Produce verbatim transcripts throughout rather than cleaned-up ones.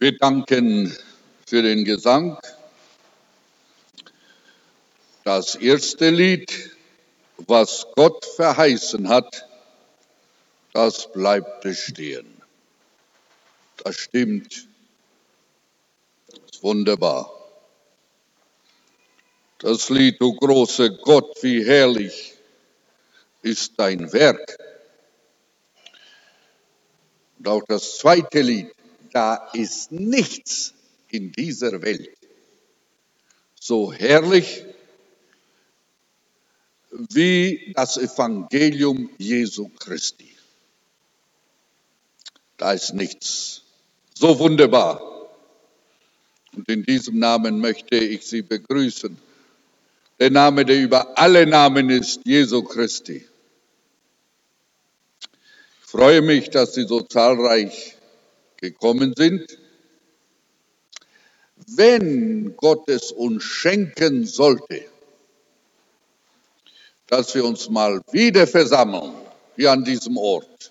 Wir danken für den Gesang. Das erste Lied, was Gott verheißen hat, das bleibt bestehen. Das stimmt. Das ist wunderbar. Das Lied, du großer Gott, wie herrlich ist dein Werk. Und auch das zweite Lied, da ist nichts in dieser Welt so herrlich wie das Evangelium Jesu Christi. Da ist nichts so wunderbar. Und in diesem Namen möchte ich Sie begrüßen. Der Name, der über alle Namen ist, Jesu Christi. Ich freue mich, dass Sie so zahlreich gekommen sind. Wenn Gott es uns schenken sollte, dass wir uns mal wieder versammeln, hier an diesem Ort,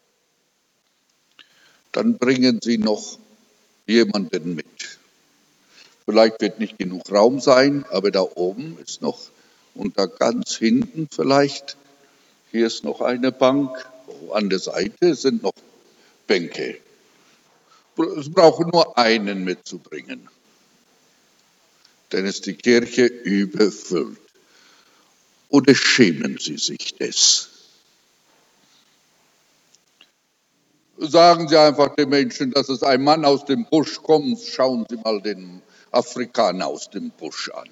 dann bringen Sie noch jemanden mit. Vielleicht wird nicht genug Raum sein, aber da oben ist noch, und da ganz hinten vielleicht, hier ist noch eine Bank, an der Seite sind noch Bänke. Es braucht nur einen mitzubringen, denn ist die Kirche überfüllt. Oder schämen Sie sich des? Sagen Sie einfach den Menschen, dass es ein Mann aus dem Busch kommt, schauen Sie mal den Afrikaner aus dem Busch an.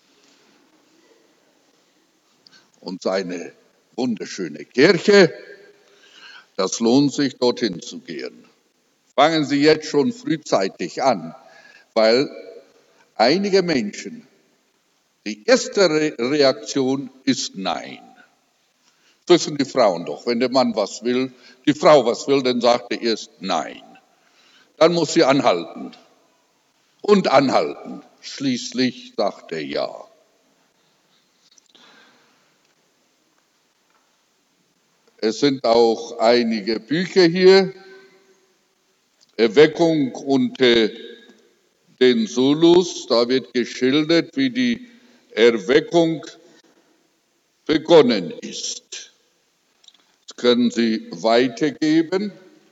Und seine wunderschöne Kirche, das lohnt sich, dorthin zu gehen. Fangen Sie jetzt schon frühzeitig an, weil einige Menschen, die erste Re- Reaktion ist Nein. Das wissen die Frauen doch. Wenn der Mann was will, die Frau was will, dann sagt er erst Nein. Dann muss sie anhalten und anhalten. Schließlich sagt er Ja. Es sind auch einige Bücher hier, Erweckung unter den Zulus. Da wird geschildert, wie die Erweckung begonnen ist. Das können Sie weitergeben.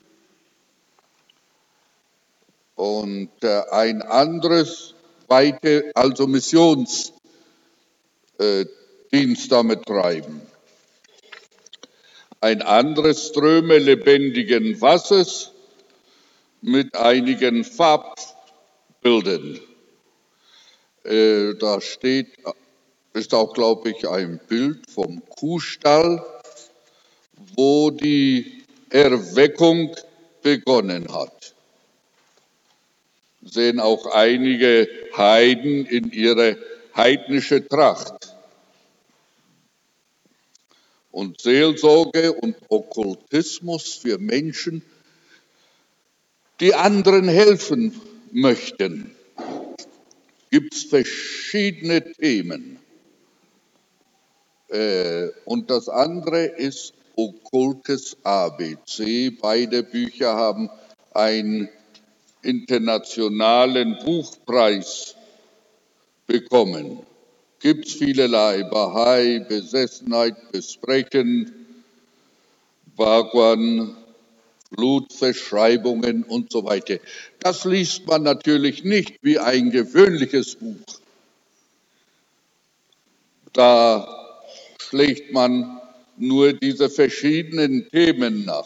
Und äh, ein anderes weiter, also Missionsdienst äh, damit treiben. Ein anderes Ströme lebendigen Wassers mit einigen Farbbildern. Äh, da steht, ist auch, glaube ich, ein Bild vom Kuhstall, wo die Erweckung begonnen hat. Sehen auch einige Heiden in ihrer heidnische Tracht. Und Seelsorge und Okkultismus für Menschen, die anderen helfen möchten. Gibt es verschiedene Themen. Äh, und das andere ist okkultes A B C. Beide Bücher haben einen internationalen Buchpreis bekommen. Gibt es vielerlei, Bahai, Besessenheit, Besprechen, Bhagwan, Blutverschreibungen und so weiter. Das liest man natürlich nicht wie ein gewöhnliches Buch. Da schlägt man nur diese verschiedenen Themen nach.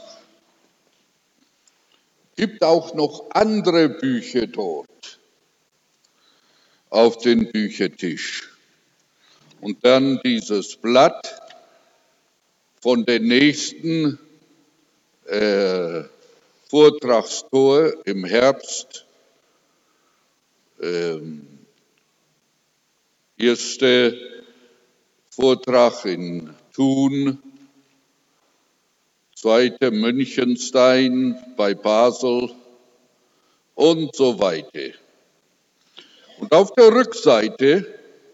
Gibt auch noch andere Bücher dort auf den Büchertisch. Und dann dieses Blatt von der nächsten äh, Vortragstour im Herbst. Ähm, erster Vortrag in Thun, zweiter Münchenstein bei Basel und so weiter. Und auf der Rückseite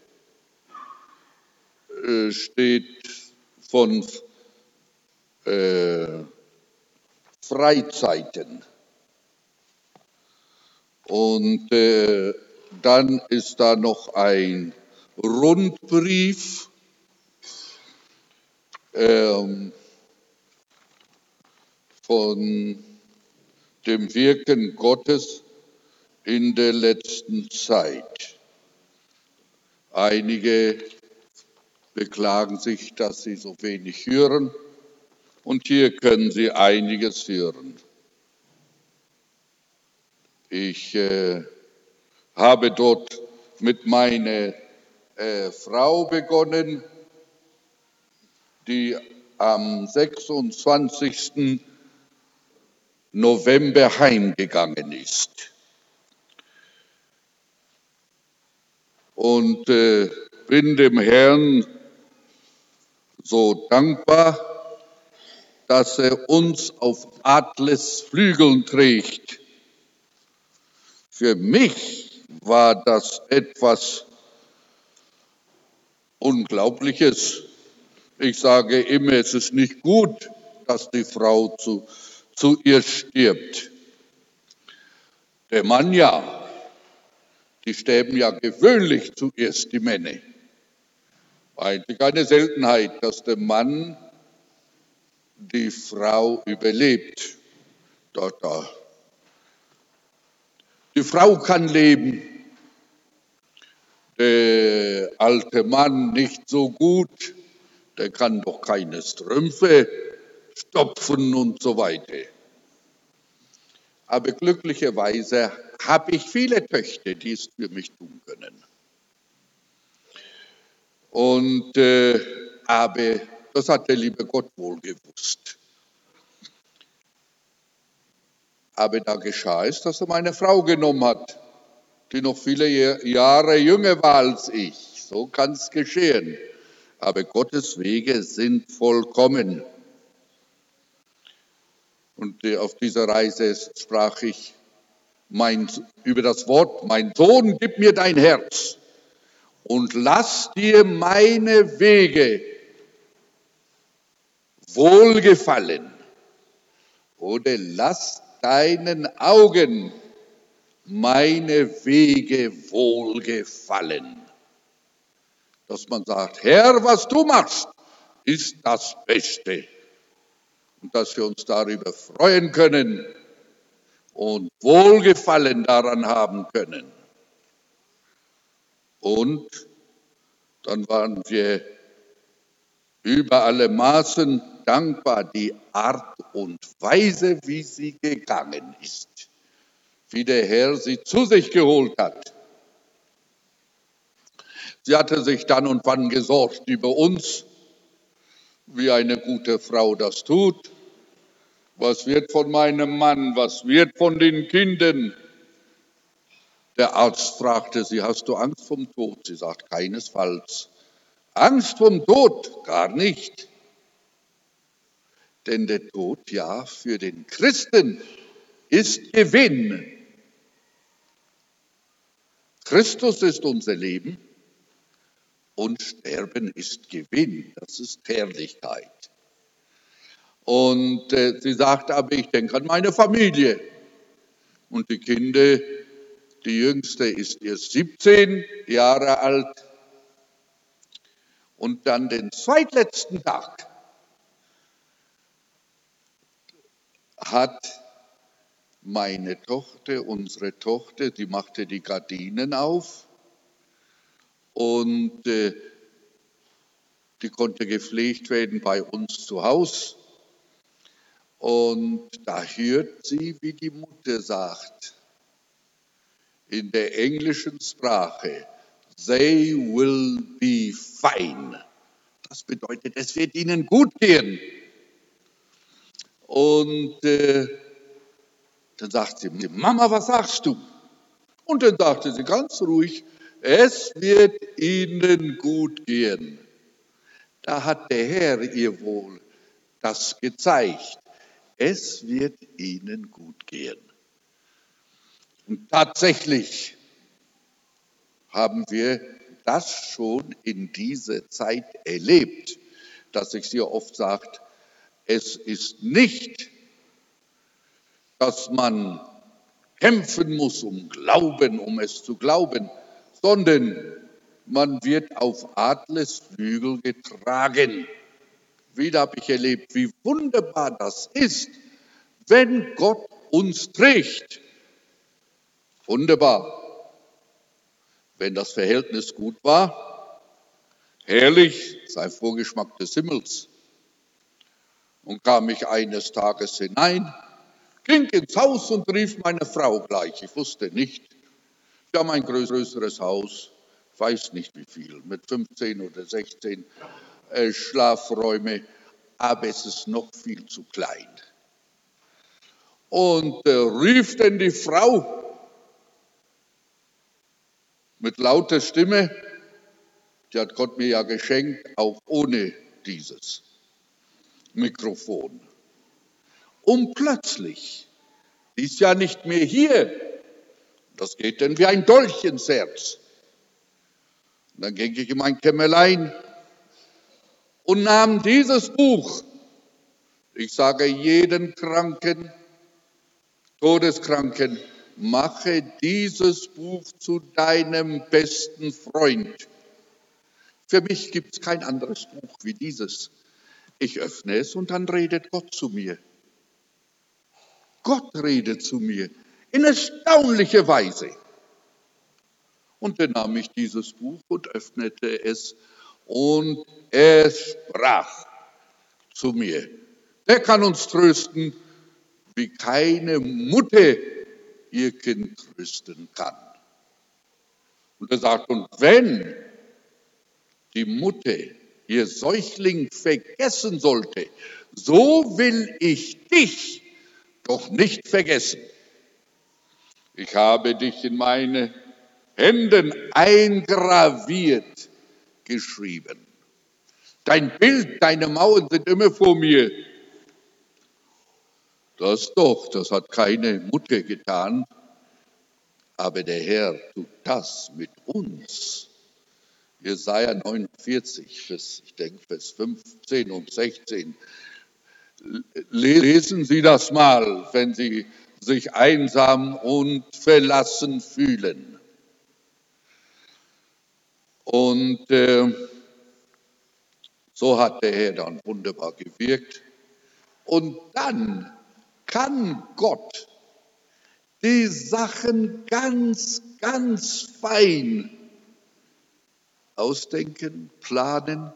äh, steht von äh, Freizeiten. Und äh, dann ist da noch ein Rundbrief ähm, von dem Wirken Gottes in der letzten Zeit. Einige beklagen sich, dass sie so wenig hören, und hier können sie einiges hören. Ich äh, habe dort mit meiner äh, Frau begonnen, die am sechsundzwanzigsten November heimgegangen ist. Und äh, bin dem Herrn so dankbar, dass er uns auf Adles Flügeln trägt. Für mich war das etwas Unglaubliches. Ich sage immer, es ist nicht gut, dass die Frau zu, zu ihr stirbt. Der Mann ja, die sterben ja gewöhnlich zuerst, die Männer. Eigentlich eine Seltenheit, dass der Mann die Frau überlebt. Da, da. Die Frau kann leben, der alte Mann nicht so gut, der kann doch keine Strümpfe stopfen und so weiter. Aber glücklicherweise habe ich viele Töchter, die es für mich tun können. Und, äh, aber das hat der liebe Gott wohl gewusst. Aber da geschah es, dass er meine Frau genommen hat, die noch viele Jahre jünger war als ich. So kann es geschehen. Aber Gottes Wege sind vollkommen. Und auf dieser Reise sprach ich mein, über das Wort: Mein Sohn, gib mir dein Herz und lass dir meine Wege wohlgefallen. Oder lass deinen Augen meine Wege wohlgefallen. Dass man sagt: Herr, was du machst, ist das Beste. Und dass wir uns darüber freuen können und Wohlgefallen daran haben können. Und dann waren wir über alle Maßen dankbar, die Art und Weise, wie sie gegangen ist, wie der Herr sie zu sich geholt hat. Sie hatte sich dann und wann gesorgt über uns, wie eine gute Frau das tut. Was wird von meinem Mann? Was wird von den Kindern? Der Arzt fragte sie: Hast du Angst vom Tod? Sie sagt: Keinesfalls. Angst vom Tod? Gar nicht. Denn der Tod, ja, für den Christen ist Gewinn. Christus ist unser Leben und Sterben ist Gewinn. Das ist Herrlichkeit. Und äh, sie sagte: Aber ich denke an meine Familie. Und die Kinder, die jüngste ist erst siebzehn Jahre alt. Und dann den zweitletzten Tag hat meine Tochter, unsere Tochter, die machte die Gardinen auf und äh, die konnte gepflegt werden bei uns zu Hause. Und da hört sie, wie die Mutter sagt, in der englischen Sprache: They will be fine. Das bedeutet, es wird ihnen gut gehen. Und äh, dann sagt sie: Mama, was sagst du? Und dann sagte sie ganz ruhig: Es wird ihnen gut gehen. Da hat der Herr ihr wohl das gezeigt. Es wird ihnen gut gehen. Und tatsächlich haben wir das schon in dieser Zeit erlebt, dass sich sehr oft sagt, es ist nicht, dass man kämpfen muss, um Glauben, um es zu glauben, sondern man wird auf Adlersflügel getragen. Wieder habe ich erlebt, wie wunderbar das ist, wenn Gott uns trägt. Wunderbar. Wenn das Verhältnis gut war, herrlich, sei Vorgeschmack des Himmels. Und kam ich eines Tages hinein, ging ins Haus und rief meine Frau gleich. Ich wusste nicht, wir haben ein größeres Haus, weiß nicht wie viel, mit fünfzehn oder sechzehn äh, Schlafräume, aber es ist noch viel zu klein. Und äh, rief denn die Frau mit lauter Stimme, die hat Gott mir ja geschenkt, auch ohne dieses Mikrofon. Und plötzlich, die ist ja nicht mehr hier, das geht denn wie ein Dolch ins Herz. Und dann ging ich in mein Kämmerlein und nahm dieses Buch. Ich sage jeden Kranken, Todeskranken, mache dieses Buch zu deinem besten Freund. Für mich gibt es kein anderes Buch wie dieses. Ich öffne es und dann redet Gott zu mir. Gott redet zu mir in erstaunlicher Weise. Und dann nahm ich dieses Buch und öffnete es und er sprach zu mir. Der kann uns trösten, wie keine Mutter ihr Kind trösten kann. Und er sagt, und wenn die Mutter ihr Säugling vergessen sollte, so will ich dich doch nicht vergessen. Ich habe dich in meine Händen eingraviert geschrieben. Dein Bild, deine Mauern sind immer vor mir. Das doch, das hat keine Mutter getan, aber der Herr tut das mit uns. Jesaja neunundvierzig, Vers, ich denke Vers fünfzehn und sechzehn. Lesen Sie das mal, wenn Sie sich einsam und verlassen fühlen. Und äh, so hat der Herr dann wunderbar gewirkt. Und dann kann Gott die Sachen ganz, ganz fein ausdenken, planen.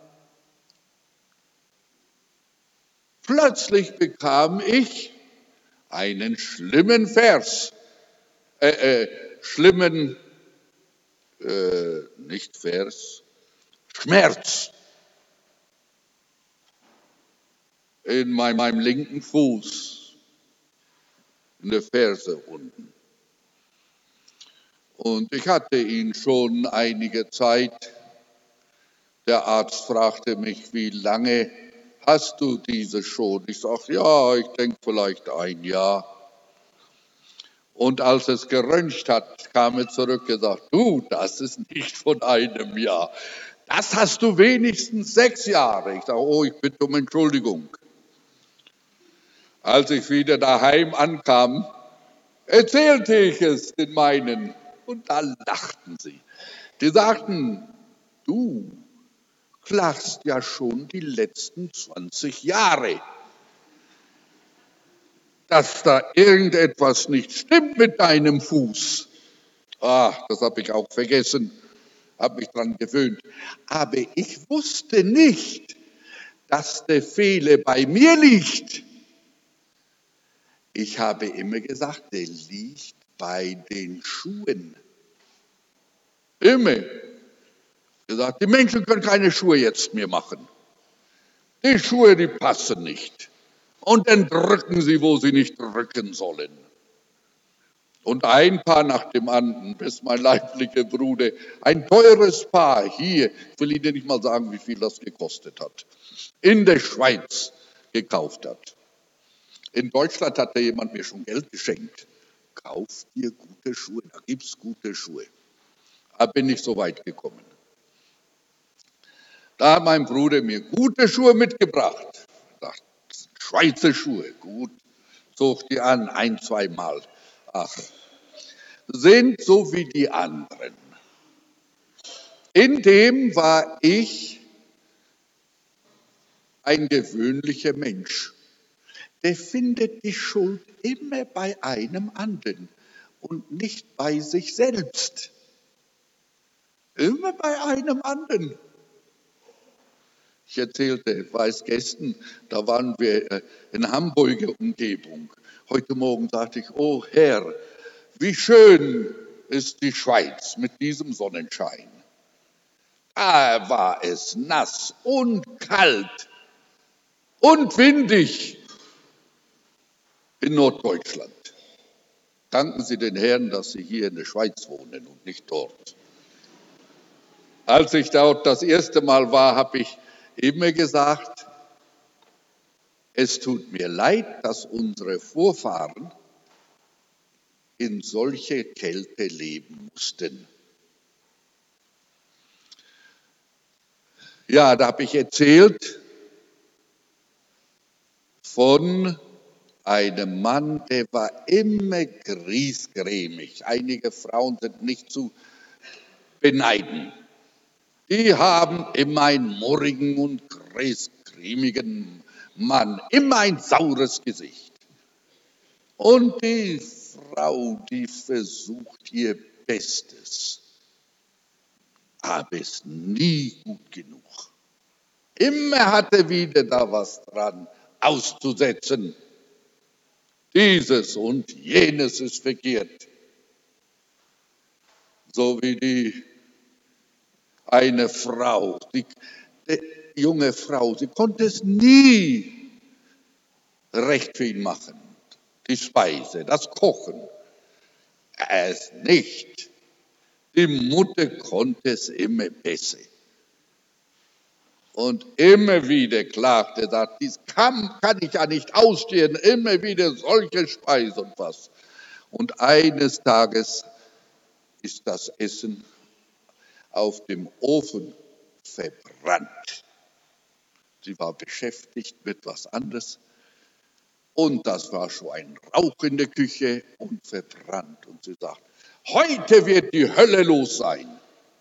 Plötzlich bekam ich einen schlimmen Vers, äh, äh, schlimmen, äh, nicht Vers, Schmerz in meinem, meinem linken Fuß, in der Ferse unten. Und ich hatte ihn schon einige Zeit. Der Arzt fragte mich, wie lange hast du diese schon? Ich sagte, ja, ich denke vielleicht ein Jahr. Und als es geröntgt hat, kam er zurück und gesagt, du, das ist nicht von einem Jahr. Das hast du wenigstens sechs Jahre. Ich sage, oh, ich bitte um Entschuldigung. Als ich wieder daheim ankam, erzählte ich es den meinen. Und da lachten sie. Die sagten, du klagst ja schon die letzten zwanzig Jahre, dass da irgendetwas nicht stimmt mit deinem Fuß. Ah, das habe ich auch vergessen, habe mich dran gewöhnt. Aber ich wusste nicht, dass der Fehler bei mir liegt. Ich habe immer gesagt, der liegt bei den Schuhen. Immer. Gesagt, die Menschen können keine Schuhe jetzt mehr machen. Die Schuhe, die passen nicht. Und dann drücken sie, wo sie nicht drücken sollen. Und ein Paar nach dem anderen, bis mein leiblicher Bruder, ein teures Paar hier, ich will Ihnen nicht mal sagen, wie viel das gekostet hat, in der Schweiz gekauft hat. In Deutschland hat da jemand mir schon Geld geschenkt. Kauf dir gute Schuhe, da gibt es gute Schuhe. Da bin ich so weit gekommen. Da hat mein Bruder mir gute Schuhe mitgebracht. Dachte, Schweizer Schuhe, gut. Zog die an, ein, zweimal. Ach, sind so wie die anderen. In dem war ich ein gewöhnlicher Mensch. Der findet die Schuld immer bei einem anderen und nicht bei sich selbst. Immer bei einem anderen. Ich erzählte, weiß gestern, da waren wir in Hamburger Umgebung. Heute Morgen sagte ich, oh Herr, wie schön ist die Schweiz mit diesem Sonnenschein. Da war es nass und kalt und windig in Norddeutschland. Danken Sie den Herrn, dass Sie hier in der Schweiz wohnen und nicht dort. Als ich dort das erste Mal war, habe ich immer gesagt, es tut mir leid, dass unsere Vorfahren in solche Kälte leben mussten. Ja, da habe ich erzählt von einem Mann, der war immer griesgrämig. Einige Frauen sind nicht zu beneiden. Die haben immer einen murrigen und griesgrämigen Mann, immer ein saures Gesicht. Und die Frau, die versucht ihr Bestes, aber ist nie gut genug. Immer hat er wieder da was dran auszusetzen. Dieses und jenes ist verkehrt. So wie die eine Frau, die, die junge Frau, sie konnte es nie recht für ihn machen. Die Speise, das Kochen, es nicht. Die Mutter konnte es immer besser. Und immer wieder klagte er, sagt, dies kann, kann ich ja nicht ausstehen, immer wieder solche Speise und was. Und eines Tages ist das Essen auf dem Ofen verbrannt. Sie war beschäftigt mit was anderes und das war schon ein Rauch in der Küche und verbrannt. Und sie sagt, heute wird die Hölle los sein.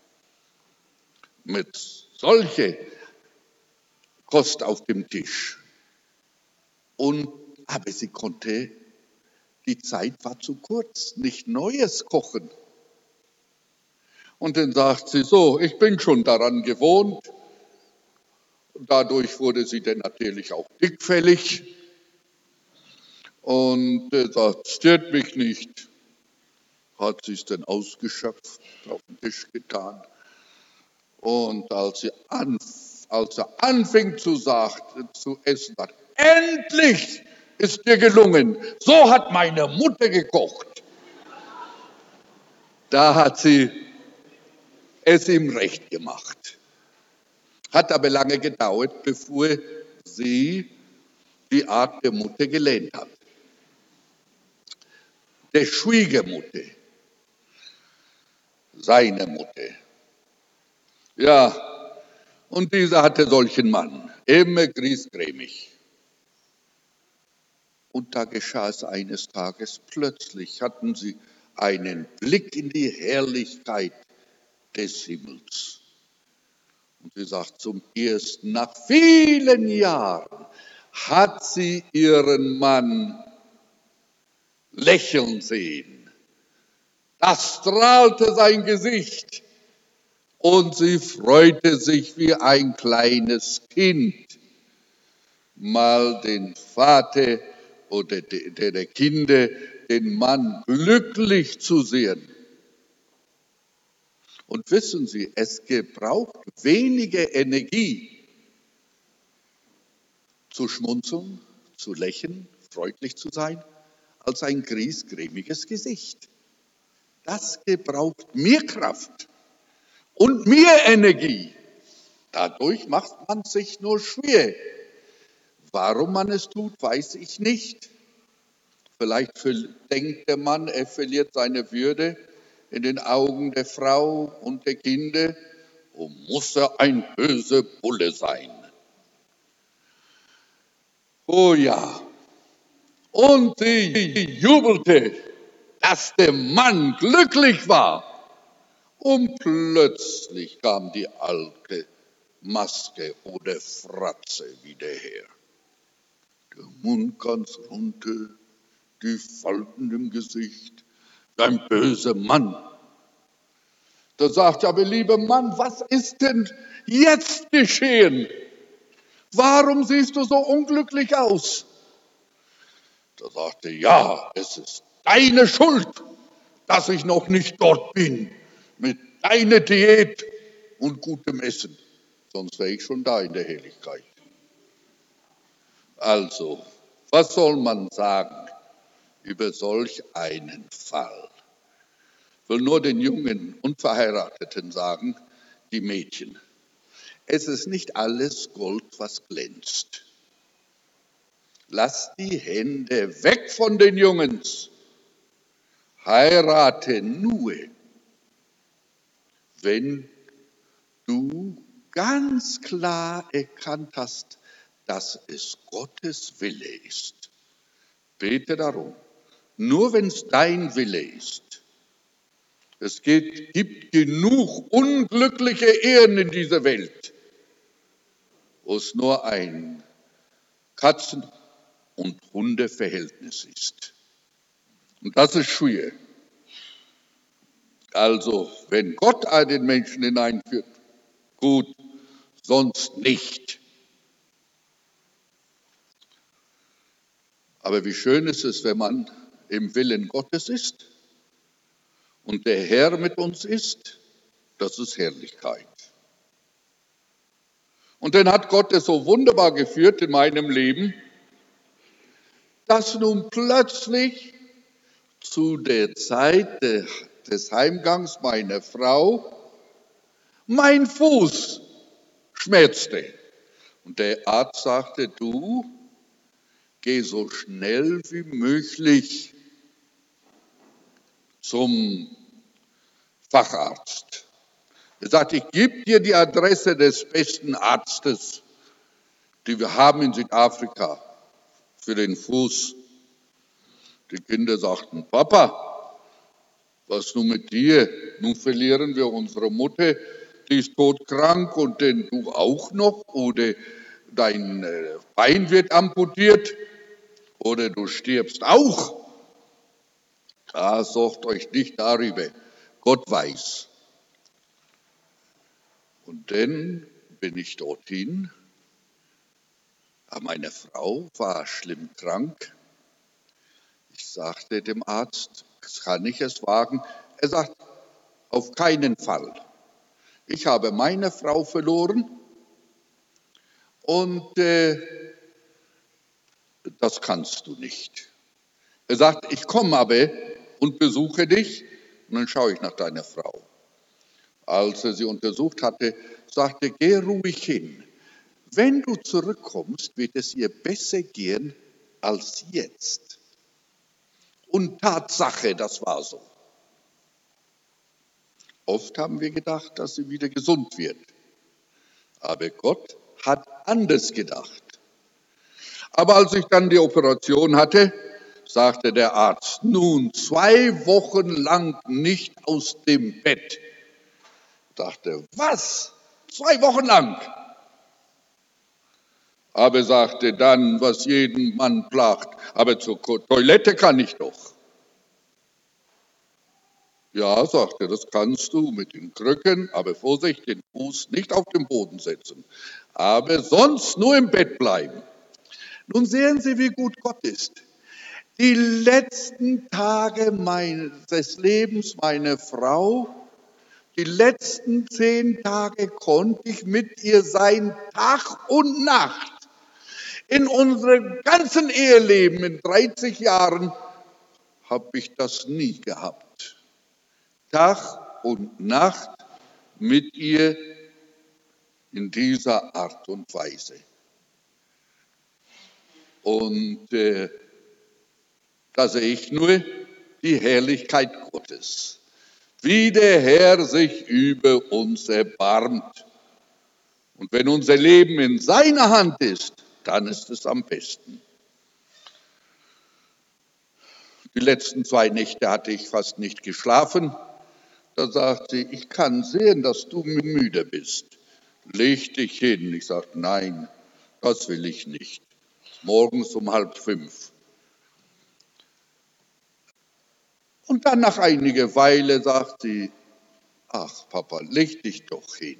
Mit solcher Kost auf dem Tisch. Und, aber sie konnte, die Zeit war zu kurz, nicht Neues kochen. Und dann sagt sie so, ich bin schon daran gewohnt. Dadurch wurde sie dann natürlich auch dickfällig. Und äh, sagt, stört mich nicht. Hat sie es dann ausgeschöpft, auf den Tisch getan. Und als sie, an, als sie anfing zu, sagt, zu essen, sagt, endlich ist dir gelungen. So hat meine Mutter gekocht. Da hat sie es ihm recht gemacht. Hat aber lange gedauert, bevor sie die Art der Mutter gelernt hat. Der Schwiegermutter, seine Mutter. Ja, und dieser hatte solchen Mann, immer griesgrämig. Und da geschah es eines Tages, plötzlich hatten sie einen Blick in die Herrlichkeit des Himmels. Und sie sagt, zum ersten, nach vielen Jahren hat sie ihren Mann lächeln sehen. Das strahlte sein Gesicht und sie freute sich wie ein kleines Kind, mal den Vater oder der Kinder, den Mann glücklich zu sehen. Und wissen Sie, es gebraucht weniger Energie, zu schmunzeln, zu lächeln, freundlich zu sein, als ein griesgrämiges Gesicht. Das gebraucht mehr Kraft und mehr Energie. Dadurch macht man sich nur schwer. Warum man es tut, weiß ich nicht. Vielleicht denkt der Mann, er verliert seine Würde in den Augen der Frau und der Kinder. Und muss er ein böser Bulle sein. Oh ja. Und sie jubelte dass der Mann glücklich war. Und plötzlich kam die alte Maske oder Fratze wieder her. Der Mund ganz runter, die Falten im Gesicht, ein böser Mann. Da sagt er, aber lieber Mann, was ist denn jetzt geschehen? Warum siehst du so unglücklich aus? Da sagte er, ja, es ist deine Schuld, dass ich noch nicht dort bin, mit deiner Diät und gutem Essen. Sonst wäre ich schon da in der Helligkeit. Also, was soll man sagen über solch einen Fall? Ich will nur den jungen Unverheirateten sagen, die Mädchen. Es ist nicht alles Gold, was glänzt. Lass die Hände weg von den Jungens. Heirate nur, wenn du ganz klar erkannt hast, dass es Gottes Wille ist. Bete darum. Nur wenn es dein Wille ist. Es geht, gibt genug unglückliche Ehen in dieser Welt, wo es nur ein Katzen- und Hundeverhältnis ist. Und das ist schwer. Also, wenn Gott einen Menschen hineinführt, gut, sonst nicht. Aber wie schön ist es, wenn man im Willen Gottes ist und der Herr mit uns ist, das ist Herrlichkeit. Und dann hat Gott es so wunderbar geführt in meinem Leben, dass nun plötzlich zu der Zeit des Heimgangs meiner Frau mein Fuß schmerzte. Und der Arzt sagte, du, geh so schnell wie möglich zum Facharzt. Er sagte, ich gebe dir die Adresse des besten Arztes, die wir haben in Südafrika für den Fuß. Die Kinder sagten, Papa, was nun mit dir? Nun verlieren wir unsere Mutter, die ist todkrank und denn du auch noch oder dein Bein wird amputiert oder du stirbst auch. Ah, sorgt euch nicht darüber, Gott weiß. Und dann bin ich dorthin, aber meine Frau war schlimm krank. Ich sagte dem Arzt, kann ich es wagen? Er sagt, auf keinen Fall. Ich habe meine Frau verloren und äh, das kannst du nicht. Er sagt, ich komme aber und besuche dich und dann schaue ich nach deiner Frau. Als er sie untersucht hatte, sagte, geh ruhig hin. Wenn du zurückkommst, wird es ihr besser gehen als jetzt. Und Tatsache, das war so. Oft haben wir gedacht, dass sie wieder gesund wird. Aber Gott hat anders gedacht. Aber als ich dann die Operation hatte, sagte der Arzt, nun zwei Wochen lang nicht aus dem Bett. Ich dachte, was? Zwei Wochen lang? Aber sagte dann, was jeden Mann plagt, aber zur Toilette kann ich doch. Ja, sagte, das kannst du mit den Krücken, aber Vorsicht, den Fuß nicht auf den Boden setzen. Aber sonst nur im Bett bleiben. Nun sehen Sie, wie gut Gott ist. Die letzten Tage meines Lebens, meine Frau, die letzten zehn Tage konnte ich mit ihr sein, Tag und Nacht. In unserem ganzen Eheleben, in dreißig Jahren, habe ich das nie gehabt. Tag und Nacht mit ihr in dieser Art und Weise. Und äh, da sehe ich nur die Herrlichkeit Gottes, wie der Herr sich über uns erbarmt. Und wenn unser Leben in seiner Hand ist, dann ist es am besten. Die letzten zwei Nächte hatte ich fast nicht geschlafen. Da sagt sie, ich kann sehen, dass du müde bist. Leg dich hin. Ich sagte, nein, das will ich nicht. Morgens um halb fünf. Und dann nach einiger Weile sagt sie, ach Papa, leg dich doch hin.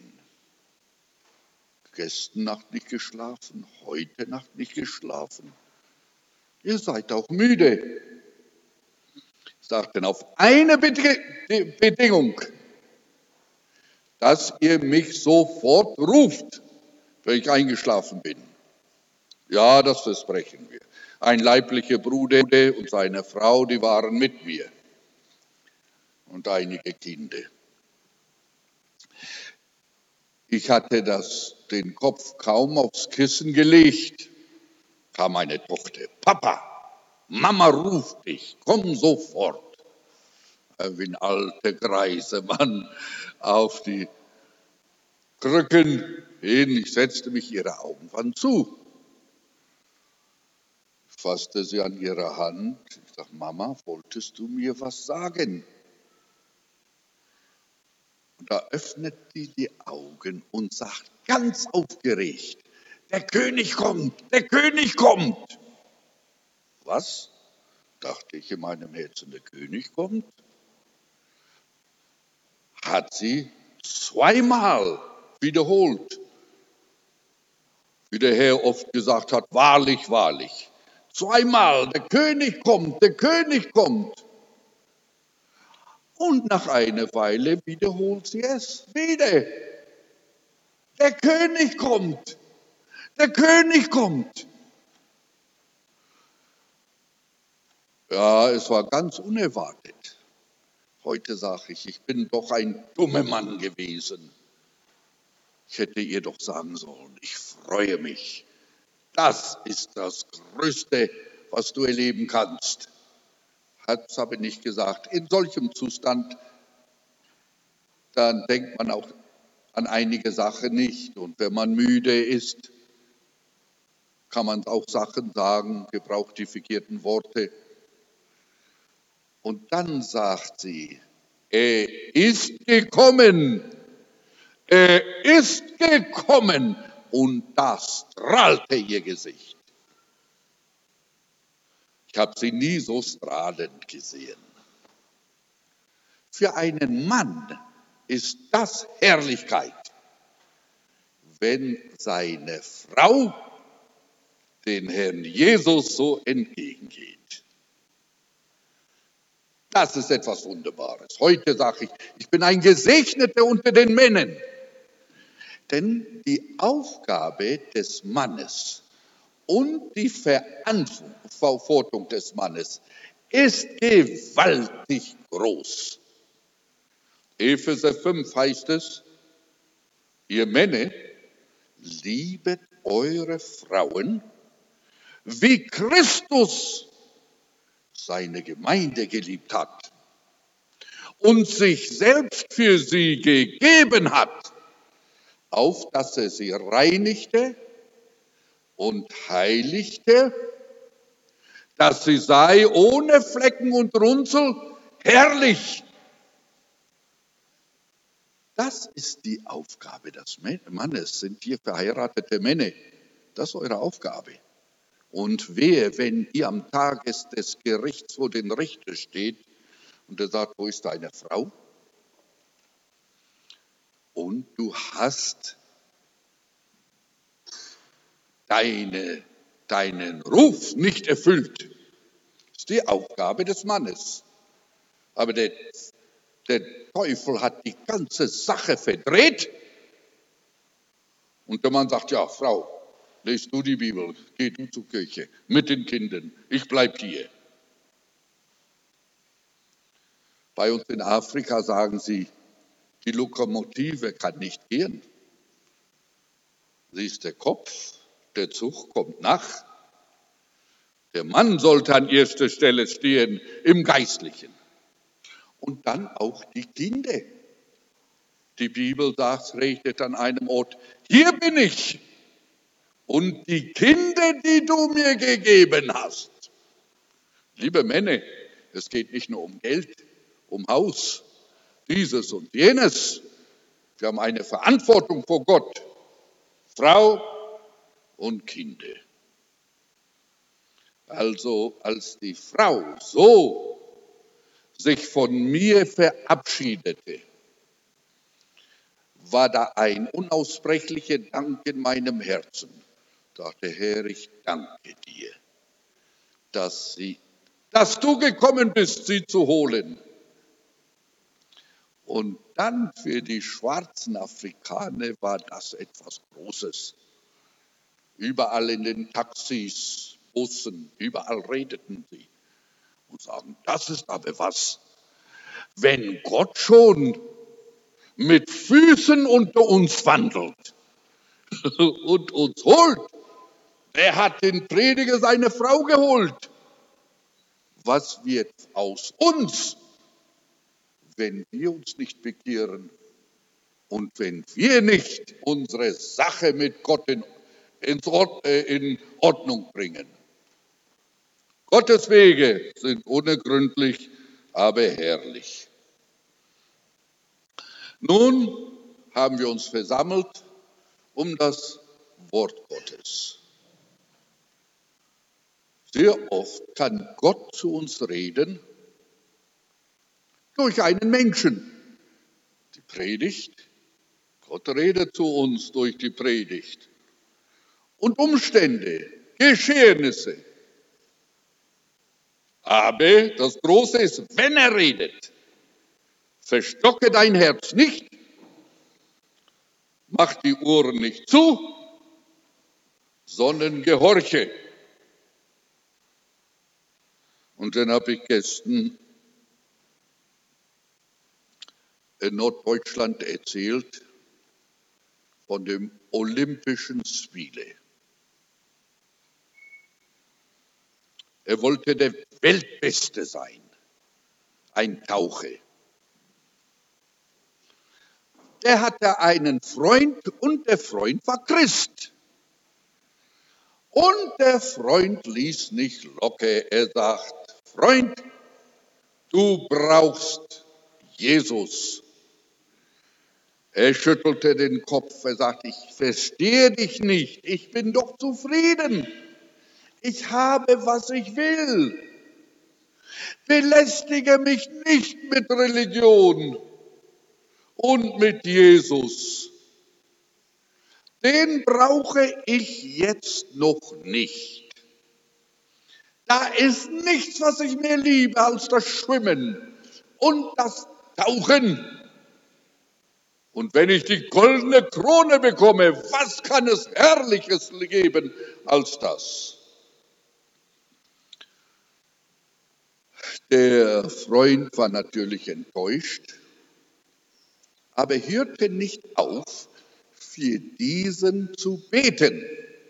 Gestern Nacht nicht geschlafen, heute Nacht nicht geschlafen. Ihr seid auch müde. Ich sagte, auf eine Bedingung, dass ihr mich sofort ruft, wenn ich eingeschlafen bin. Ja, das versprechen wir. Ein leiblicher Bruder und seine Frau, die waren mit mir. Und einige Kinder. Ich hatte das, den Kopf kaum aufs Kissen gelegt, kam meine Tochter. Papa, Mama ruft dich, komm sofort. Wie ein alter, greise Mann auf die Krücken hin. Ich setzte mich, ihre Augen waren zu. Ich fasste sie an ihre Hand. Ich sagte, Mama, wolltest du mir was sagen? Und da öffnet sie die Augen und sagt ganz aufgeregt, der König kommt, der König kommt. Was? Dachte ich in meinem Herzen, der König kommt? Hat sie zweimal wiederholt, wie der Herr oft gesagt hat, wahrlich, wahrlich. Zweimal, der König kommt, der König kommt. Und nach einer Weile wiederholt sie es wieder. Der König kommt, der König kommt. Ja, es war ganz unerwartet. Heute sage ich, ich bin doch ein dummer Mann gewesen. Ich hätte ihr doch sagen sollen, ich freue mich. Das ist das Größte, was du erleben kannst. Hat es aber nicht gesagt. In solchem Zustand, dann denkt man auch an einige Sachen nicht. Und wenn man müde ist, kann man auch Sachen sagen, gebraucht die verkehrten Worte. Und dann sagt sie, er ist gekommen, er ist gekommen. Und da strahlte ihr Gesicht. Ich habe sie nie so strahlend gesehen. Für einen Mann ist das Herrlichkeit, wenn seine Frau den Herrn Jesus so entgegengeht. Das ist etwas Wunderbares. Heute sage ich, ich bin ein Gesegneter unter den Männern. Denn die Aufgabe des Mannes und die Verantwortung des Mannes ist gewaltig groß. Epheser fünf heißt es, ihr Männer, liebet eure Frauen, wie Christus seine Gemeinde geliebt hat und sich selbst für sie gegeben hat, auf dass er sie reinigte und heiligte, dass sie sei ohne Flecken und Runzel herrlich. Das ist die Aufgabe des Mannes, sind hier verheiratete Männer. Das ist eure Aufgabe. Und wer, wenn ihr am Tag des Gerichts vor den Richter steht und er sagt, wo ist deine Frau? Und du hast deine, deinen Ruf nicht erfüllt. Das ist die Aufgabe des Mannes. Aber der, der Teufel hat die ganze Sache verdreht. Und der Mann sagt, ja, Frau, lest du die Bibel, geh du zur Kirche mit den Kindern, ich bleib hier. Bei uns in Afrika sagen sie, die Lokomotive kann nicht gehen. Sie ist der Kopf, der Zug kommt nach. Der Mann sollte an erster Stelle stehen im Geistlichen. Und dann auch die Kinder. Die Bibel sagt, redet an einem Ort, hier bin ich und die Kinder, die du mir gegeben hast. Liebe Männer, Es geht nicht nur um Geld, um Haus, dieses und jenes. Wir haben eine Verantwortung vor Gott, Frau und Kinder. Also als die Frau so sich von mir verabschiedete, war da ein unaussprechlicher Dank in meinem Herzen. Ich dachte, Herr, ich danke dir, dass, sie, dass du gekommen bist, sie zu holen. Und dann für die schwarzen Afrikaner war das etwas Großes. Überall in den Taxis, Bussen, überall redeten sie und sagen, das ist aber was. Wenn Gott schon mit Füßen unter uns wandelt und uns holt, er hat den Prediger seine Frau geholt. Was wird aus uns, wenn wir uns nicht bekehren und wenn wir nicht unsere Sache mit Gott in, in Ordnung bringen? Gottes Wege sind unergründlich, aber herrlich. Nun haben wir uns versammelt um das Wort Gottes. Sehr oft kann Gott zu uns reden durch einen Menschen. Die Predigt, Gott redet zu uns durch die Predigt. Und Umstände, Geschehnisse. Aber das Große ist, wenn er redet, verstocke dein Herz nicht, mach die Ohren nicht zu, sondern gehorche. Und dann habe ich gestern in Norddeutschland erzählt von dem Olympischen Spiele. Er wollte der Weltbeste sein, ein Taucher. Der hatte einen Freund und der Freund war Christ. Und der Freund ließ nicht locker. Er sagt, Freund, du brauchst Jesus. Er schüttelte den Kopf. Er sagt, ich verstehe dich nicht. Ich bin doch zufrieden. Ich habe, was ich will. Belästige mich nicht mit Religion und mit Jesus. Den brauche ich jetzt noch nicht. Da ist nichts, was ich mehr liebe, als das Schwimmen und das Tauchen. Und wenn ich die goldene Krone bekomme, was kann es Herrliches geben als das? Der Freund war natürlich enttäuscht, aber hörte nicht auf, für diesen zu beten.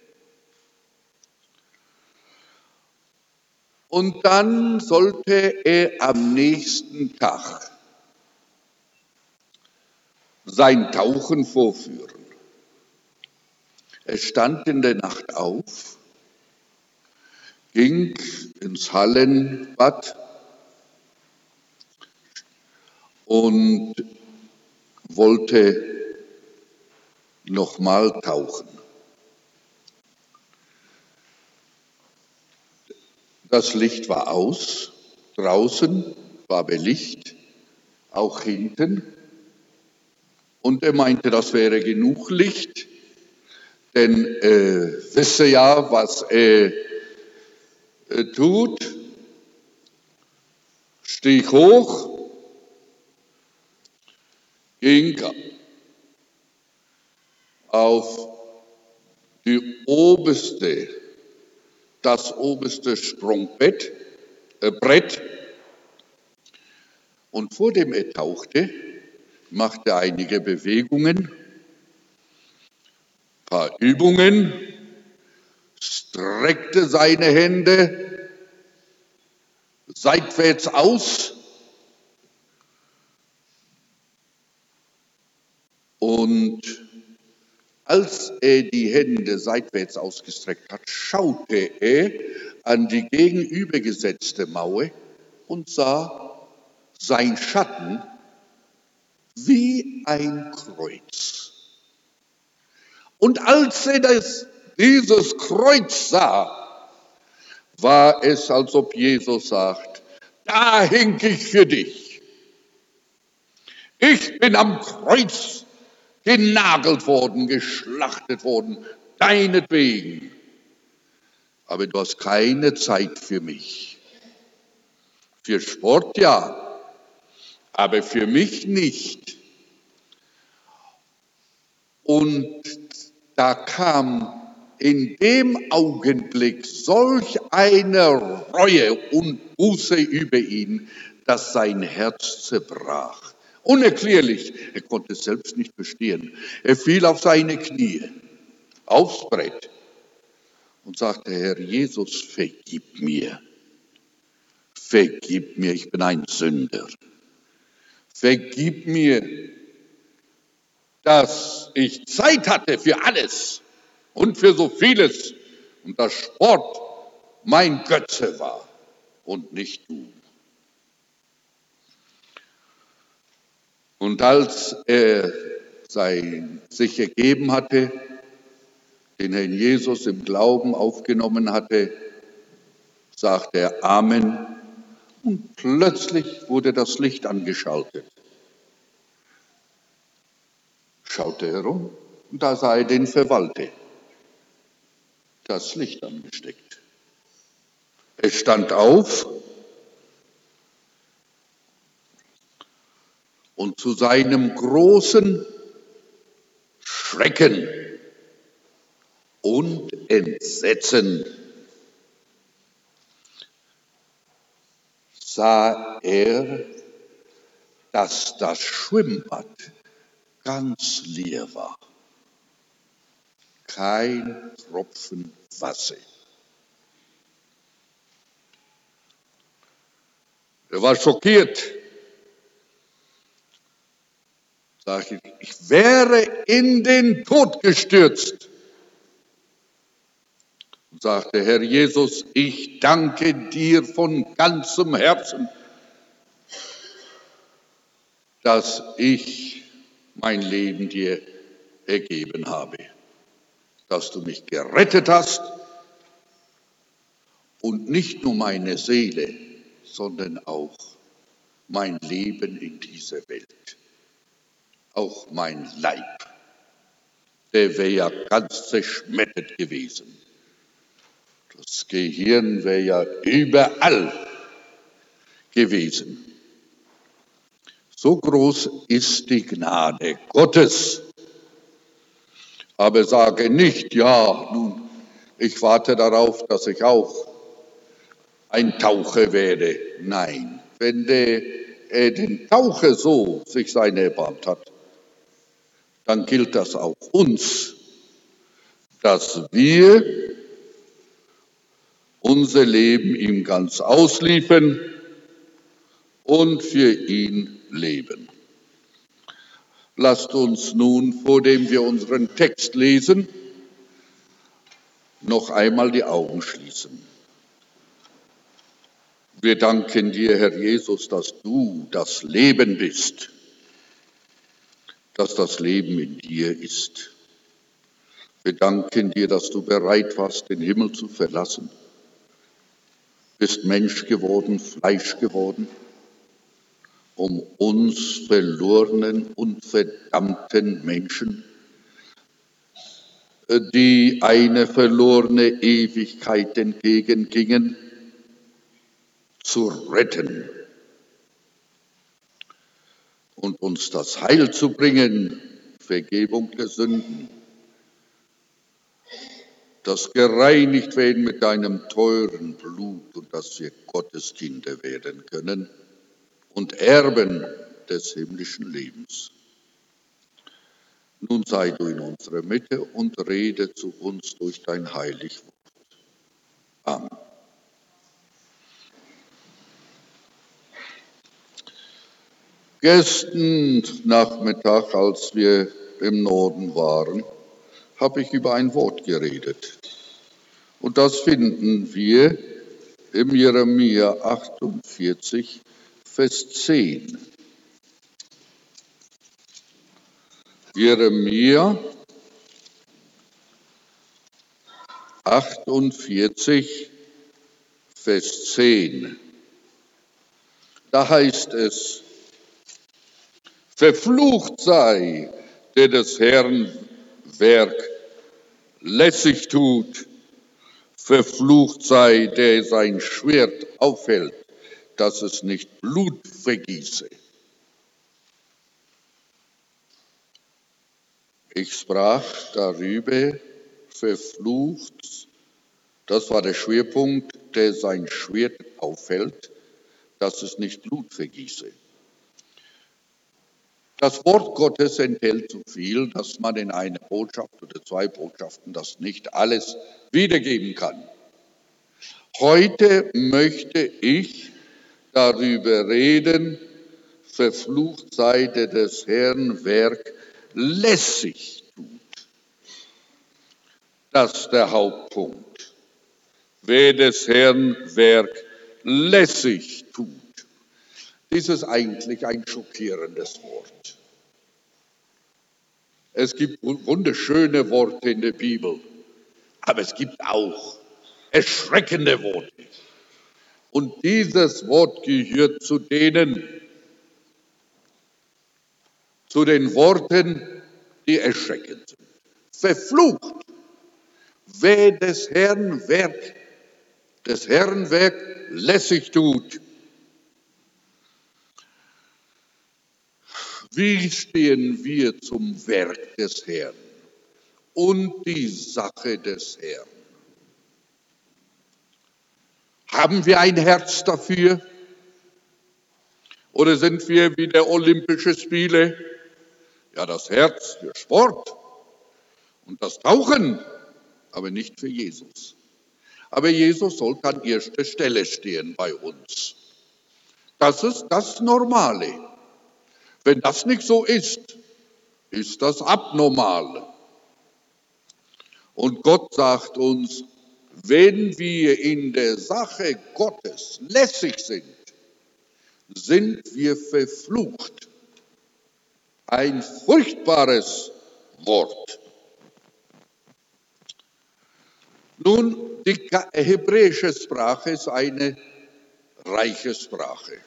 Und dann sollte er am nächsten Tag sein Tauchen vorführen. Er stand in der Nacht auf, ging ins Hallenbad und wollte nochmal tauchen. Das Licht war aus, draußen war Licht, auch hinten. Und er meinte, das wäre genug Licht, denn er wisse ja, was er äh, tut. Stieg hoch, ging auf die oberste, das oberste Sprungbett, äh, Brett. Und vor dem er tauchte, machte einige Bewegungen, ein paar Übungen, streckte seine Hände seitwärts aus und als er die Hände seitwärts ausgestreckt hat, schaute er an die gegenübergesetzte Mauer und sah sein Schatten wie ein Kreuz. Und als er das, dieses Kreuz sah, war es, als ob Jesus sagt, da hing ich für dich. Ich bin am Kreuz genagelt worden, geschlachtet worden, deinetwegen. Aber du hast keine Zeit für mich. Für Sport ja, aber für mich nicht. Und da kam in dem Augenblick solch eine Reue und Buße über ihn, dass sein Herz zerbrach. Unerklärlich, er konnte es selbst nicht verstehen. Er fiel auf seine Knie, aufs Brett und sagte, Herr Jesus, vergib mir. Vergib mir, ich bin ein Sünder. Vergib mir, dass ich Zeit hatte für alles und für so vieles und dass Sport mein Götze war und nicht du. Und als er sein, sich ergeben hatte, den Herrn Jesus im Glauben aufgenommen hatte, sagte er Amen und plötzlich wurde das Licht angeschaltet. Schaute herum und da sah er den Verwalter, das Licht angesteckt. Er stand auf und zu seinem großen Schrecken und Entsetzen sah er, dass das Schwimmbad ganz leer war. Kein Tropfen Wasser. Er war schockiert. Sagte, ich wäre in den Tod gestürzt. Und sagte, Herr Jesus, ich danke dir von ganzem Herzen, dass ich mein Leben dir ergeben habe, dass du mich gerettet hast und nicht nur meine Seele, sondern auch mein Leben in dieser Welt, auch mein Leib, der wäre ja ganz zerschmettert gewesen. Das Gehirn wäre ja überall gewesen. So groß ist die Gnade Gottes. Aber sage nicht, ja, nun, ich warte darauf, dass ich auch ein Taucher werde. Nein, wenn der, äh, den Taucher so sich sein erbarmt hat, dann gilt das auch uns, dass wir unser Leben ihm ganz ausliefern und für ihn leben. Lasst uns nun, vor dem wir unseren Text lesen, noch einmal die Augen schließen. Wir danken dir, Herr Jesus, dass du das Leben bist, dass das Leben in dir ist. Wir danken dir, dass du bereit warst, den Himmel zu verlassen, bist Mensch geworden, Fleisch geworden, um uns verlorenen und verdammten Menschen, die eine verlorene Ewigkeit entgegengingen, zu retten und uns das Heil zu bringen, Vergebung der Sünden, das gereinigt werden mit deinem teuren Blut und dass wir Gottes Kinder werden können und Erben des himmlischen Lebens. Nun sei du in unserer Mitte und rede zu uns durch dein heilig Wort. Amen. Gestern Nachmittag, als wir im Norden waren, habe ich über ein Wort geredet. Und das finden wir im Jeremia achtundvierzig, Vers zehn. Jeremia achtundvierzig, Vers zehn. Da heißt es: Verflucht sei, der des Herrn Werk lässig tut. Verflucht sei, der sein Schwert aufhält, dass es nicht Blut vergieße. Ich sprach darüber, verflucht, das war der Schwerpunkt, der sein Schwert aufhält, dass es nicht Blut vergieße. Das Wort Gottes enthält so viel, dass man in einer Botschaft oder zwei Botschaften das nicht alles wiedergeben kann. Heute möchte ich darüber reden, verflucht sei, der des Herrn Werk lässig tut. Das ist der Hauptpunkt. Wer des Herrn Werk lässig tut. Dies ist eigentlich ein schockierendes Wort. Es gibt wunderschöne Worte in der Bibel, aber es gibt auch erschreckende Worte. Und dieses Wort gehört zu denen, zu den Worten, die erschreckend sind. Verflucht, wer des Herrn Werk, des Herrn Werk lässig tut. Wie stehen wir zum Werk des Herrn und die Sache des Herrn? Haben wir ein Herz dafür? Oder sind wir wie der Olympische Spiele? Ja, das Herz für Sport und das Tauchen, aber nicht für Jesus. Aber Jesus sollte an erster Stelle stehen bei uns. Das ist das Normale. Wenn das nicht so ist, ist das abnormal. Und Gott sagt uns, wenn wir in der Sache Gottes lässig sind, sind wir verflucht. Ein furchtbares Wort. Nun, die hebräische Sprache ist eine reiche Sprache.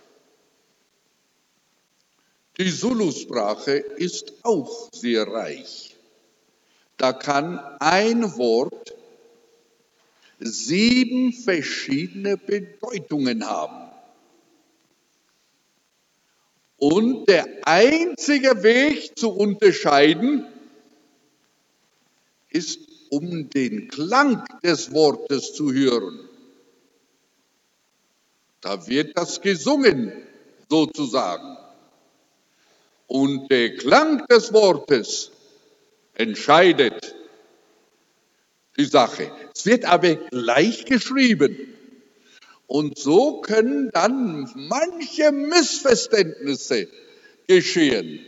Die Zulu-Sprache ist auch sehr reich. Da kann ein Wort sieben verschiedene Bedeutungen haben. Und der einzige Weg zu unterscheiden ist, um den Klang des Wortes zu hören. Da wird das gesungen, sozusagen. Und der Klang des Wortes entscheidet die Sache. Es wird aber gleich geschrieben. Und so können dann manche Missverständnisse geschehen.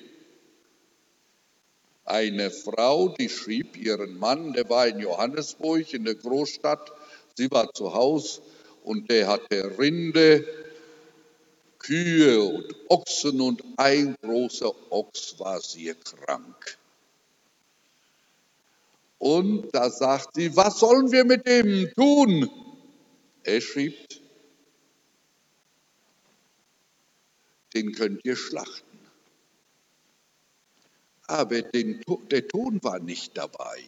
Eine Frau, die schrieb ihren Mann, der war in Johannesburg in der Großstadt, sie war zu Hause und der hatte Rinde, Kühe und Ochsen und ein großer Ochs war sehr krank. Und da sagt sie, was sollen wir mit dem tun? Er schrieb, den könnt ihr schlachten. Aber den, der Ton war nicht dabei.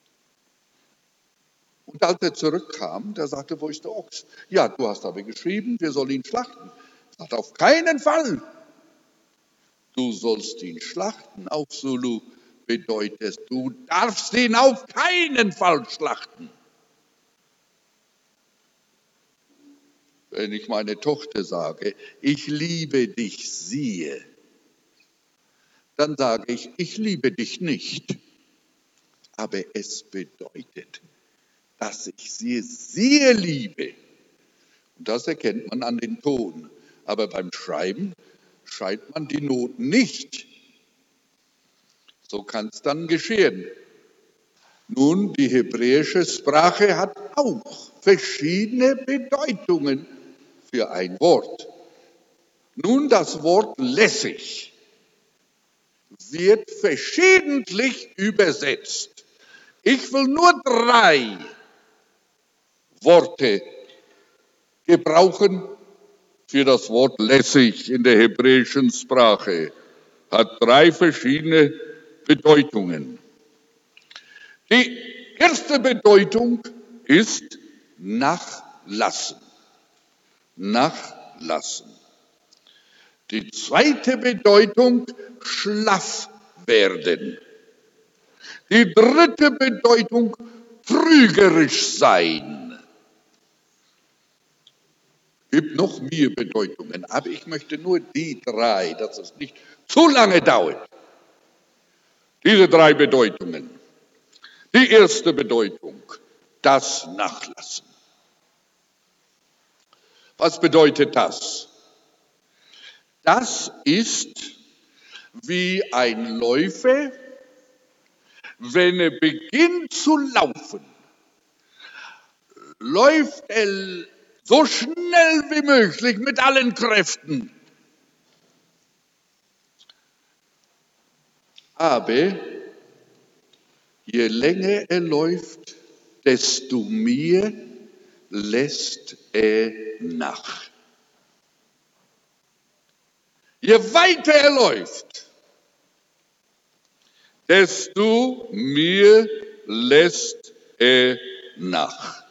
Und als er zurückkam, da sagte, wo ist der Ochs? Ja, du hast aber geschrieben, wir sollen ihn schlachten. Er sagt, auf keinen Fall. Du sollst ihn schlachten. Auf Zulu bedeutet, du darfst ihn auf keinen Fall schlachten. Wenn ich meine Tochter sage, ich liebe dich, siehe, dann sage ich, ich liebe dich nicht. Aber es bedeutet, dass ich sie sehr liebe. Und das erkennt man an den Ton. Aber beim Schreiben schreibt man die Noten nicht. So kann es dann geschehen. Nun, die hebräische Sprache hat auch verschiedene Bedeutungen für ein Wort. Nun, das Wort lässig wird verschiedentlich übersetzt. Ich will nur drei Worte gebrauchen für das Wort lässig in der hebräischen Sprache. Hat drei verschiedene Bedeutungen. Die erste Bedeutung ist nachlassen. Nachlassen. Die zweite Bedeutung schlaff werden. Die dritte Bedeutung trügerisch sein. Es gibt noch mehr Bedeutungen, aber ich möchte nur die drei, dass es nicht zu lange dauert. Diese drei Bedeutungen. Die erste Bedeutung, das Nachlassen. Was bedeutet das? Das ist wie ein Läufer, wenn er beginnt zu laufen, läuft er so schnell wie möglich mit allen Kräften. Aber je länger er läuft, desto mehr lässt er nach. Je weiter er läuft, desto mehr lässt er nach.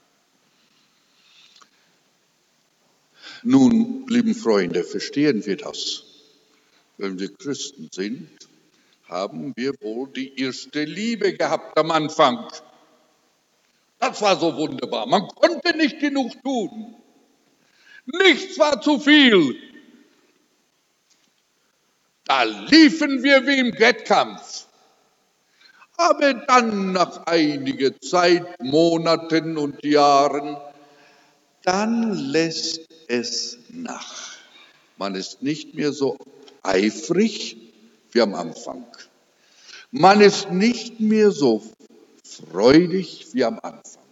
Nun, lieben Freunde, verstehen wir das? Wenn wir Christen sind, haben wir wohl die erste Liebe gehabt am Anfang. Das war so wunderbar. Man konnte nicht genug tun. Nichts war zu viel. Da liefen wir wie im Wettkampf. Aber dann nach einiger Zeit, Monaten und Jahren, dann lässt es nach. Man ist nicht mehr so eifrig wie am Anfang. Man ist nicht mehr so freudig wie am Anfang.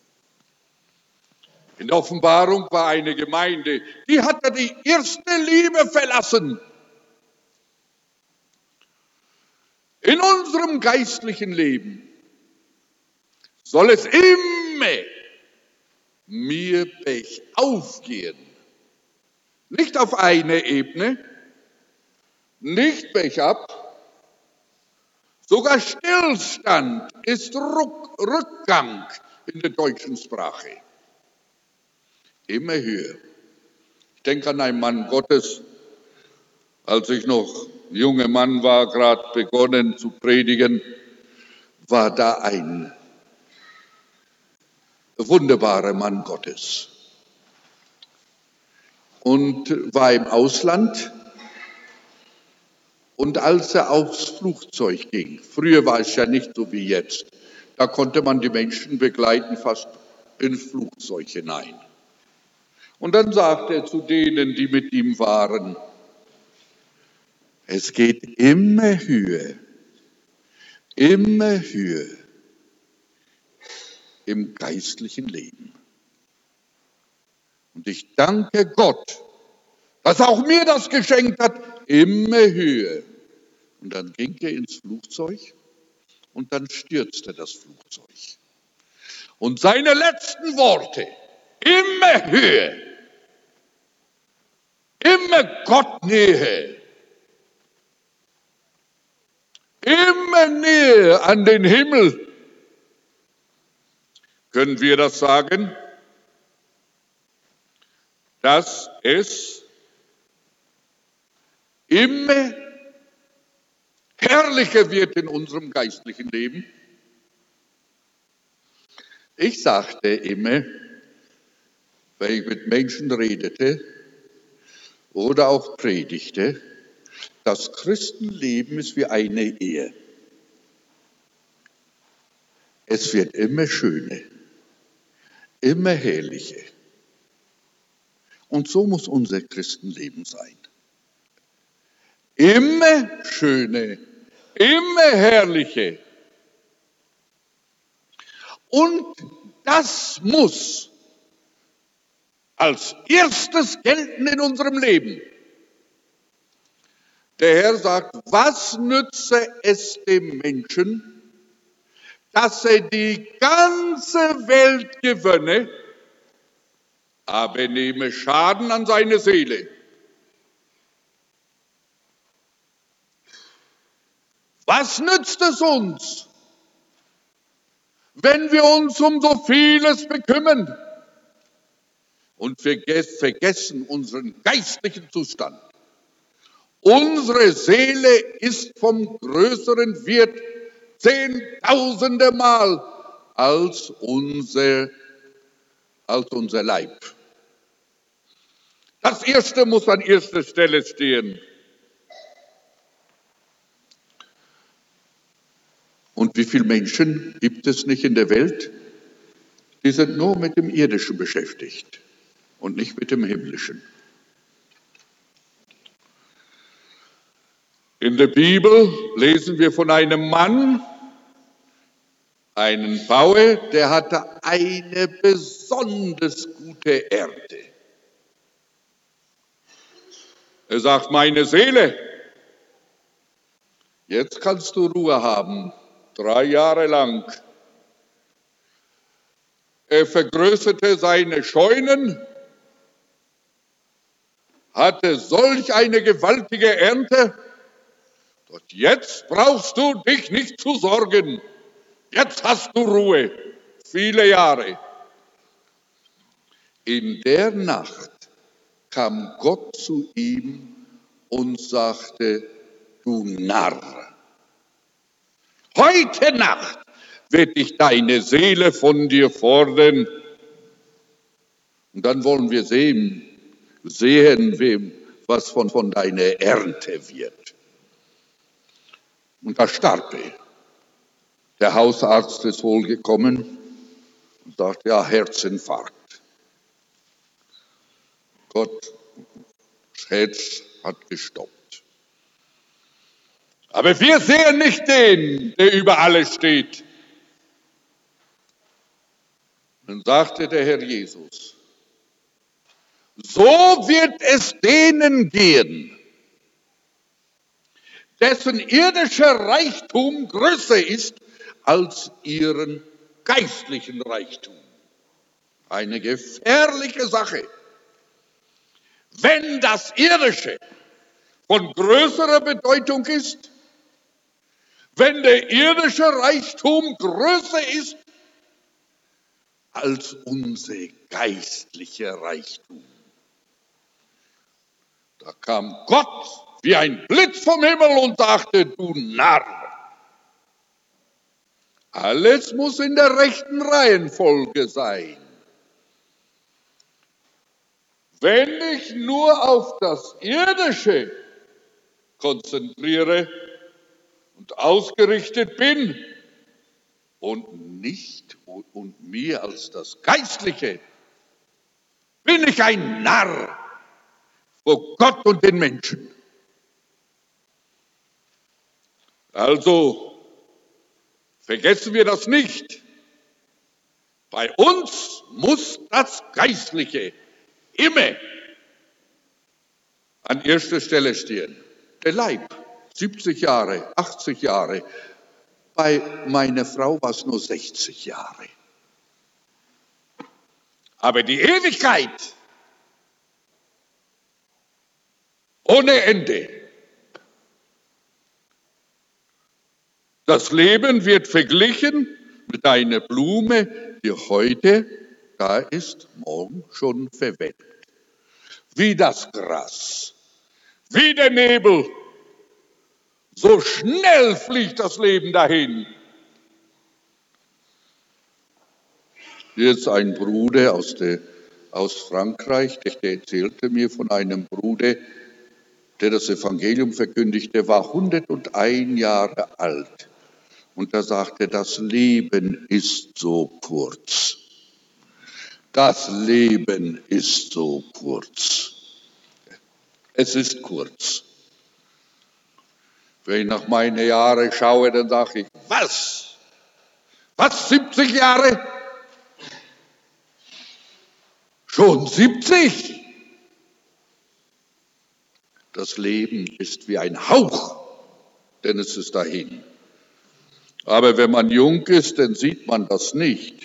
In der Offenbarung war eine Gemeinde, die hatte die erste Liebe verlassen. In unserem geistlichen Leben soll es immer mehr bergauf gehen. Nicht auf einer Ebene, nicht bergab, sogar Stillstand ist Ruck, Rückgang in der deutschen Sprache. Immer höher. Ich denke an einen Mann Gottes, als ich noch junger Mann war, gerade begonnen zu predigen, war da ein wunderbarer Mann Gottes und war im Ausland. Und als er aufs Flugzeug ging, früher war es ja nicht so wie jetzt, da konnte man die Menschen begleiten fast ins Flugzeug hinein. Und dann sagte er zu denen, die mit ihm waren, es geht immer höher, immer höher im geistlichen Leben. Und ich danke Gott, dass er auch mir das geschenkt hat, immer höher. Und dann ging er ins Flugzeug und dann stürzte das Flugzeug. Und seine letzten Worte, immer höher, immer Gott näher, immer näher an den Himmel. Können wir das sagen? Dass es immer herrlicher wird in unserem geistlichen Leben. Ich sagte immer, wenn ich mit Menschen redete oder auch predigte, das Christenleben ist wie eine Ehe. Es wird immer schöner, immer herrlicher. Und so muss unser Christenleben sein. Immer schöner, immer herrlicher. Und das muss als erstes gelten in unserem Leben. Der Herr sagt, was nütze es dem Menschen, dass er die ganze Welt gewönne, aber nehme Schaden an seine Seele. Was nützt es uns, wenn wir uns um so vieles bekümmern und vergessen unseren geistlichen Zustand? Unsere Seele ist vom größeren Wert zehntausende Mal als unser, als unser Leib. Das Erste muss an erster Stelle stehen. Und wie viele Menschen gibt es nicht in der Welt, die sind nur mit dem Irdischen beschäftigt und nicht mit dem Himmlischen. In der Bibel lesen wir von einem Mann, einen Bauer, der hatte eine besonders gute Ernte. Er sagt, meine Seele, jetzt kannst du Ruhe haben, drei Jahre lang. Er vergrößerte seine Scheunen, hatte solch eine gewaltige Ernte, doch jetzt brauchst du dich nicht zu sorgen. Jetzt hast du Ruhe, viele Jahre. In der Nacht kam Gott zu ihm und sagte, du Narr, heute Nacht wird dich deine Seele von dir fordern. Und dann wollen wir sehen, sehen wem, was von, von deiner Ernte wird. Und da starb er. Der Hausarzt ist wohl gekommen und sagte, ja, Herzinfarkt. Gott, das Herz hat gestoppt. Aber wir sehen nicht den, der über alles steht. Dann sagte der Herr Jesus, so wird es denen gehen, dessen irdischer Reichtum größer ist als ihren geistlichen Reichtum. Eine gefährliche Sache. Wenn das Irdische von größerer Bedeutung ist, wenn der irdische Reichtum größer ist als unser geistlicher Reichtum. Da kam Gott wie ein Blitz vom Himmel und sagte, du Narr, alles muss in der rechten Reihenfolge sein. Wenn ich nur auf das Irdische konzentriere und ausgerichtet bin und nicht und mir als das Geistliche, bin ich ein Narr vor Gott und den Menschen. Also vergessen wir das nicht. Bei uns muss das Geistliche immer an erster Stelle stehen. Der Leib, siebzig Jahre, achtzig Jahre. Bei meiner Frau war es nur sechzig Jahre. Aber die Ewigkeit ohne Ende. Das Leben wird verglichen mit einer Blume, die heute da ist, morgen schon verwelkt. Wie das Gras, wie der Nebel. So schnell fliegt das Leben dahin. Jetzt ein Bruder aus, der, aus Frankreich, der erzählte mir von einem Bruder, der das Evangelium verkündigt, der war hunderteins Jahre alt. Und er sagte, das Leben ist so kurz. Das Leben ist so kurz. Es ist kurz. Wenn ich nach meinen Jahren schaue, dann sage ich, was? Was, siebzig Jahre? Schon siebzig? Das Leben ist wie ein Hauch, denn es ist dahin. Aber wenn man jung ist, dann sieht man das nicht.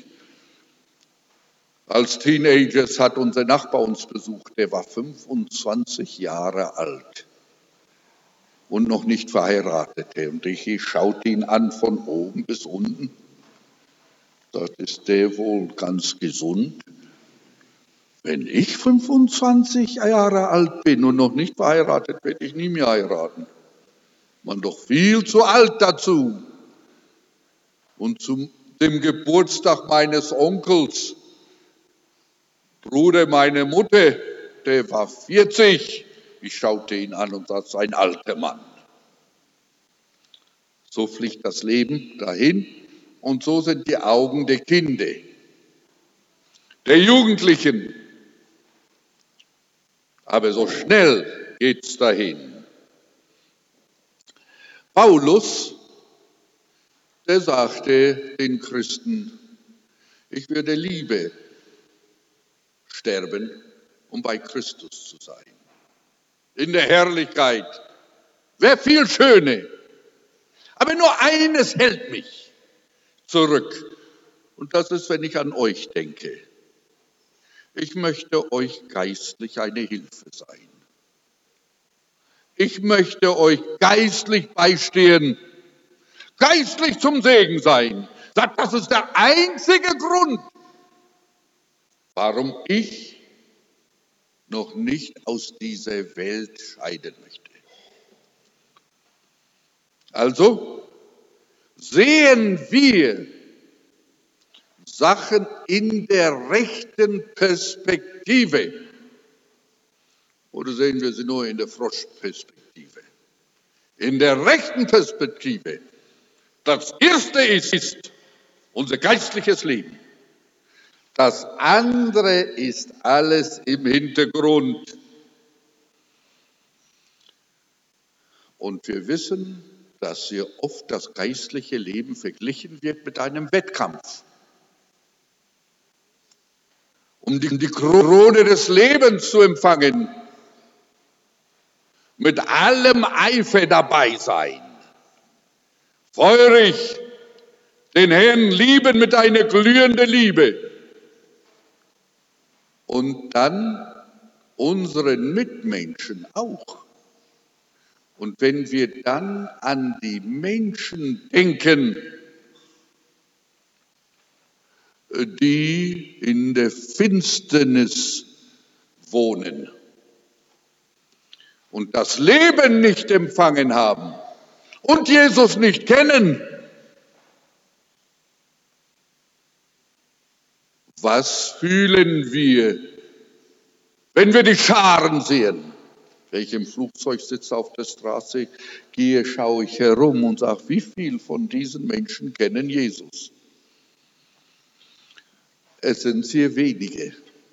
Als Teenagers hat unser Nachbar uns besucht, der war fünfundzwanzig Jahre alt und noch nicht verheiratet. Und ich schaute ihn an von oben bis unten. Das ist der wohl ganz gesund. Wenn ich fünfundzwanzig Jahre alt bin und noch nicht verheiratet, werde ich nie mehr heiraten. Man doch viel zu alt dazu. Und zum dem Geburtstag meines Onkels, Bruder meiner Mutter, der war vierzig. Ich schaute ihn an und sagte, ein alter Mann. So fliegt das Leben dahin und so sind die Augen der Kinder, der Jugendlichen. Aber so schnell geht's dahin. Paulus, der sagte den Christen, ich würde lieber sterben, um bei Christus zu sein. In der Herrlichkeit. Wäre viel schöner. Aber nur eines hält mich zurück. Und das ist, wenn ich an euch denke. Ich möchte euch geistlich eine Hilfe sein. Ich möchte euch geistlich beistehen, geistlich zum Segen sein. Das ist der einzige Grund, warum ich noch nicht aus dieser Welt scheiden möchte. Also sehen wir Sachen in der rechten Perspektive. Oder sehen wir sie nur in der Froschperspektive? In der rechten Perspektive. Das Erste ist unser geistliches Leben. Das andere ist alles im Hintergrund. Und wir wissen, dass hier oft das geistliche Leben verglichen wird mit einem Wettkampf. Um die, die Krone des Lebens zu empfangen, mit allem Eifer dabei sein, feurig den Herrn lieben mit einer glühenden Liebe und dann unseren Mitmenschen auch. Und wenn wir dann an die Menschen denken, die in der Finsternis wohnen und das Leben nicht empfangen haben und Jesus nicht kennen, was fühlen wir, wenn wir die Scharen sehen? Wenn ich im Flugzeug sitze, auf der Straße gehe, schaue ich herum und sage, wie viele von diesen Menschen kennen Jesus? Es sind sehr wenige.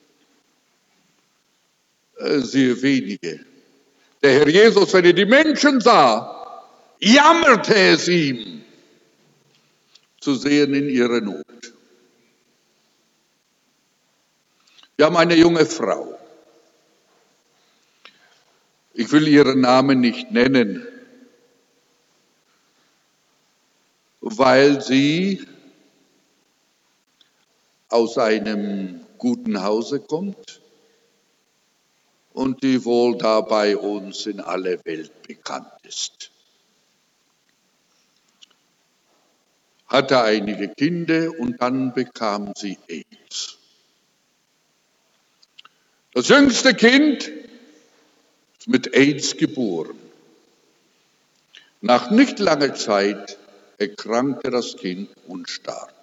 Sehr wenige. Der Herr Jesus, wenn er die Menschen sah, jammerte es ihm, zu sehen in ihrer Not. Wir haben eine junge Frau. Ich will ihren Namen nicht nennen, weil sie aus einem guten Hause kommt und die wohl da bei uns in aller Welt bekannt ist. Hatte einige Kinder und dann bekam sie AIDS. Das jüngste Kind ist mit AIDS geboren. Nach nicht langer Zeit erkrankte das Kind und starb.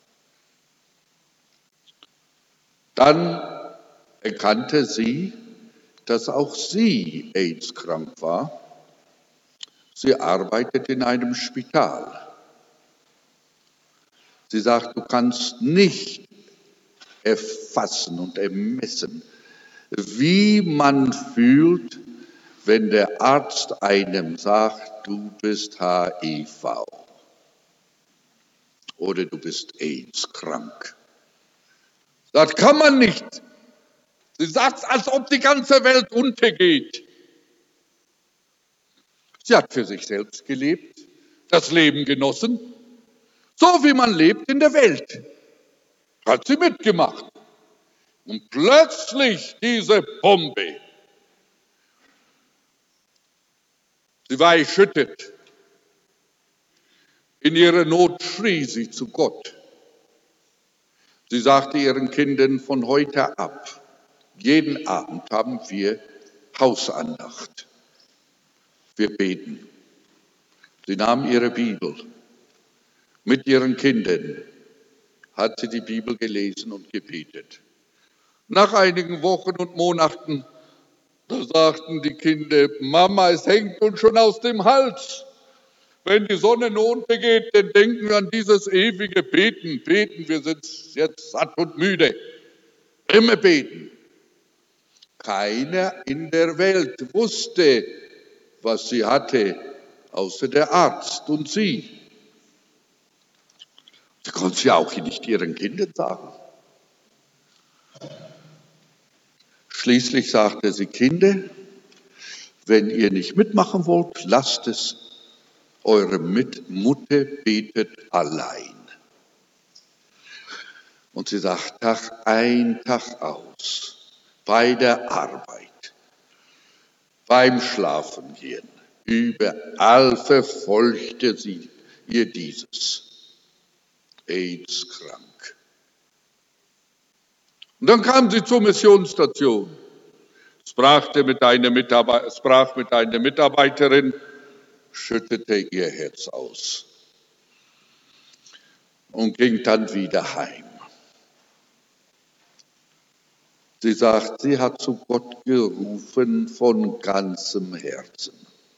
Dann erkannte sie, dass auch sie AIDS-krank war. Sie arbeitet in einem Spital. Sie sagt, du kannst nicht erfassen und ermessen, wie man fühlt, wenn der Arzt einem sagt, du bist H I V. oder du bist AIDS-krank. Das kann man nicht. Sie sagt, als ob die ganze Welt untergeht. Sie hat für sich selbst gelebt, das Leben genossen, so wie man lebt in der Welt. Hat sie mitgemacht. Und plötzlich diese Bombe. Sie war erschüttert. In ihrer Not schrie sie zu Gott. Sie sagte ihren Kindern, von heute ab, jeden Abend haben wir Hausandacht. Wir beten. Sie nahm ihre Bibel. Mit ihren Kindern hat sie die Bibel gelesen und gebetet. Nach einigen Wochen und Monaten, da sagten die Kinder, Mama, es hängt uns schon aus dem Hals. Wenn die Sonne untergeht, dann denken wir an dieses ewige Beten. Beten, wir sind jetzt satt und müde. Immer beten. Keiner in der Welt wusste, was sie hatte, außer der Arzt und sie. Sie konnte es ja auch nicht ihren Kindern sagen. Schließlich sagte sie, Kinder, wenn ihr nicht mitmachen wollt, lasst es. Eure Mutter betet allein. Und sie sagt, Tag ein, Tag aus, bei der Arbeit, beim Schlafengehen, überall verfolgte sie ihr dieses. AIDS-krank. Und dann kam sie zur Missionsstation, sprach mit einer Mitarbeit- sprach mit einer Mitarbeiterin, schüttete ihr Herz aus und ging dann wieder heim. Sie sagt, sie hat zu Gott gerufen von ganzem Herzen.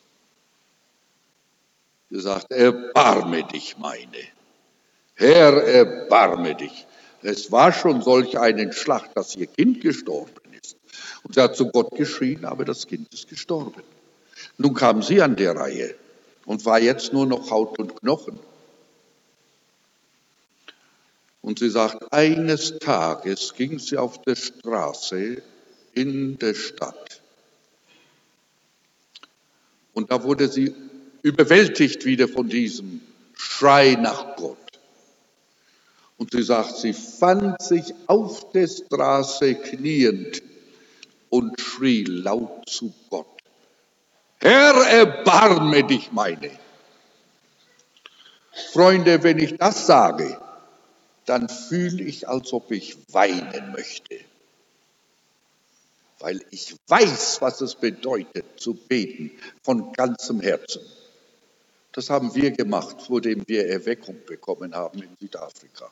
Sie sagt, erbarme dich, meine. Herr, erbarme dich. Es war schon solch einen Schlag, dass ihr Kind gestorben ist. Und sie hat zu Gott geschrien, aber das Kind ist gestorben. Nun kam sie an der Reihe und war jetzt nur noch Haut und Knochen. Und sie sagt, eines Tages ging sie auf der Straße in der Stadt. Und da wurde sie überwältigt wieder von diesem Schrei nach Gott. Und sie sagt, sie fand sich auf der Straße kniend und schrie laut zu Gott. Herr, erbarme dich, meine. Freunde, wenn ich das sage, dann fühle ich, als ob ich weinen möchte. Weil ich weiß, was es bedeutet, zu beten von ganzem Herzen. Das haben wir gemacht, vor dem wir Erweckung bekommen haben in Südafrika.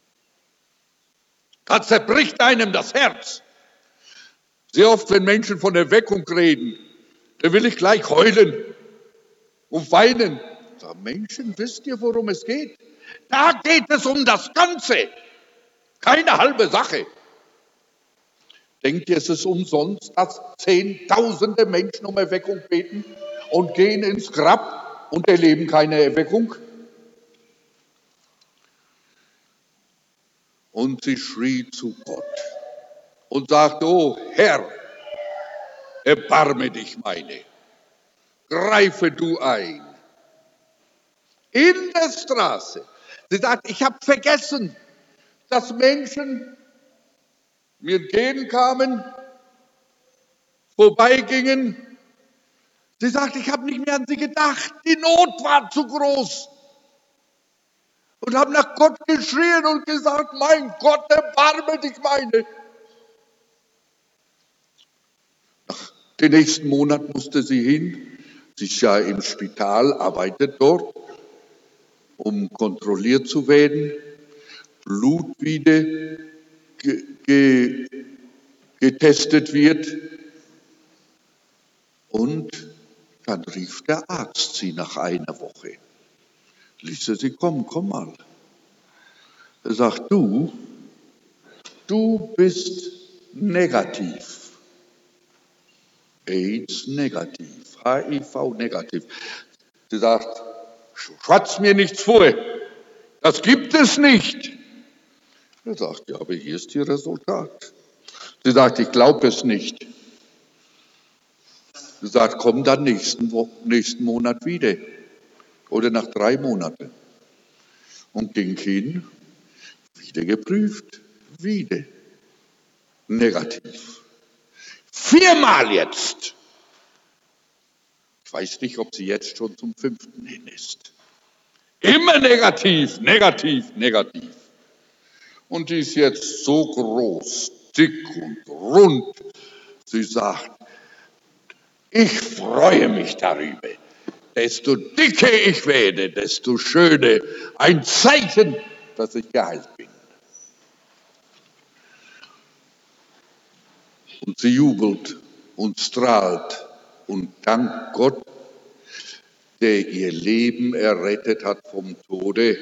Da zerbricht einem das Herz. Sehr oft, wenn Menschen von Erweckung reden, da will ich gleich heulen und weinen. Ich sage, Menschen, wisst ihr, worum es geht? Da geht es um das Ganze, keine halbe Sache. Denkt ihr, es ist umsonst, dass Zehntausende Menschen um Erweckung beten und gehen ins Grab und erleben keine Erweckung? Und sie schrie zu Gott und sagte, oh Herr, erbarme dich, meine, greife du ein. In der Straße. Sie sagt, ich habe vergessen, dass Menschen mir entgegenkamen, vorbeigingen. Sie sagt, ich habe nicht mehr an sie gedacht. Die Not war zu groß. Und habe nach Gott geschrien und gesagt, mein Gott, erbarme dich, meine. Nach den nächsten Monat musste sie hin. Sie ist ja im Spital, arbeitet dort, um kontrolliert zu werden. Blut wieder ge, ge, getestet wird. Und dann rief der Arzt sie nach einer Woche. Ließ sie kommen, komm mal. Er sagt, du, du bist negativ. AIDS negativ, H I V negativ. Sie sagt, schwatz mir nichts vor. Das gibt es nicht. Er sagt, ja, aber hier ist Ihr Resultat. Sie sagt, ich glaube es nicht. Sie sagt, komm dann nächsten, nächsten Monat wieder oder nach drei Monaten. Und ging hin, wieder geprüft, wieder negativ. Viermal jetzt. Ich weiß nicht, ob sie jetzt schon zum fünften hin ist. Immer negativ, negativ, negativ. Und die ist jetzt so groß, dick und rund. Sie sagt, ich freue mich darüber. Desto dicker ich werde, desto schöner. Ein Zeichen, dass ich geheilt bin. Und sie jubelt und strahlt und dankt Gott, der ihr Leben errettet hat vom Tode.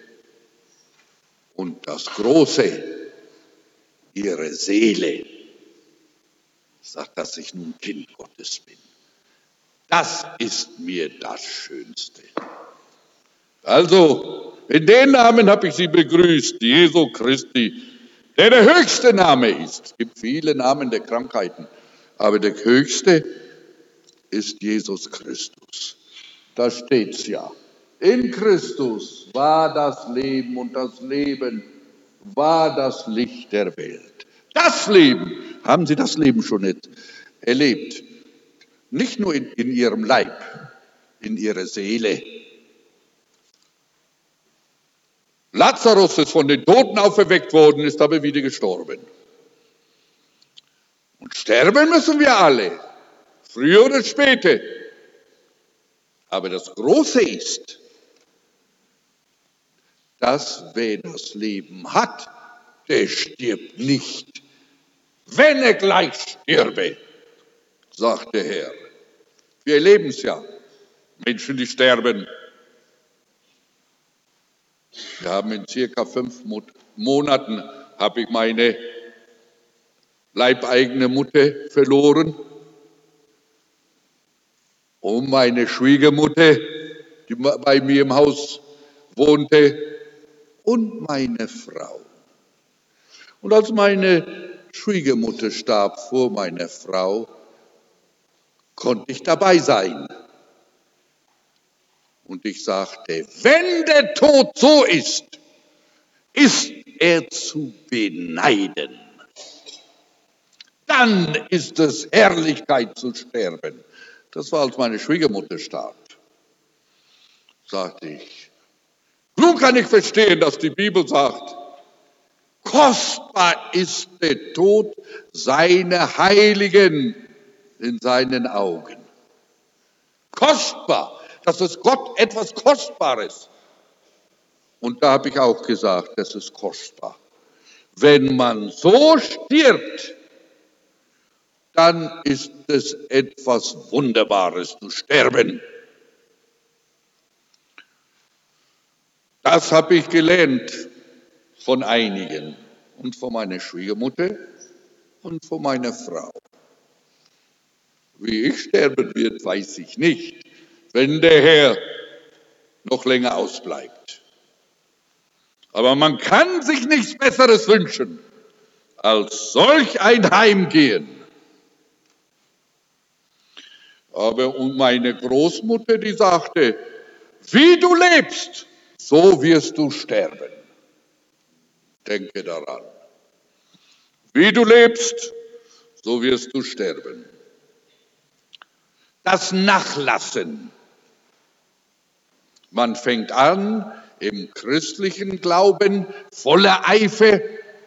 Und das Große, ihre Seele, sagt, dass ich nun Kind Gottes bin. Das ist mir das Schönste. Also, in den Namen habe ich Sie begrüßt, Jesu Christi, der der höchste Name ist. Es gibt viele Namen der Krankheiten, aber der höchste ist Jesus Christus. Da steht's ja. In Christus war das Leben und das Leben war das Licht der Welt. Das Leben, haben Sie das Leben schon nicht erlebt? Nicht nur in, in Ihrem Leib, in Ihrer Seele. Lazarus ist von den Toten auferweckt worden, ist aber wieder gestorben. Und sterben müssen wir alle, früher oder später. Aber das Große ist, dass wer das Leben hat, der stirbt nicht, wenn er gleich stürbe, sagt der Herr. Wir erleben es ja, Menschen, die sterben. Wir haben in circa fünf Monaten, habe ich meine leibeigene Mutter verloren und meine Schwiegermutter, die bei mir im Haus wohnte, und meine Frau. Und als meine Schwiegermutter starb vor meiner Frau, konnte ich dabei sein. Und ich sagte, wenn der Tod so ist, ist er zu beneiden. Dann ist es Herrlichkeit zu sterben. Das war, als meine Schwiegermutter starb. Sagte ich, nun kann ich verstehen, dass die Bibel sagt, kostbar ist der Tod seiner Heiligen in seinen Augen. Kostbar, das ist Gott etwas Kostbares. Und da habe ich auch gesagt, das ist kostbar. Wenn man so stirbt, dann ist es etwas Wunderbares zu sterben. Das habe ich gelernt von einigen und von meiner Schwiegermutter und von meiner Frau. Wie ich sterben wird, weiß ich nicht, wenn der Herr noch länger ausbleibt. Aber man kann sich nichts Besseres wünschen, als solch ein Heimgehen. Aber und meine Großmutter, die sagte, wie du lebst, so wirst du sterben. Denke daran. Wie du lebst, so wirst du sterben. Das Nachlassen. Man fängt an, im christlichen Glauben voller Eifer,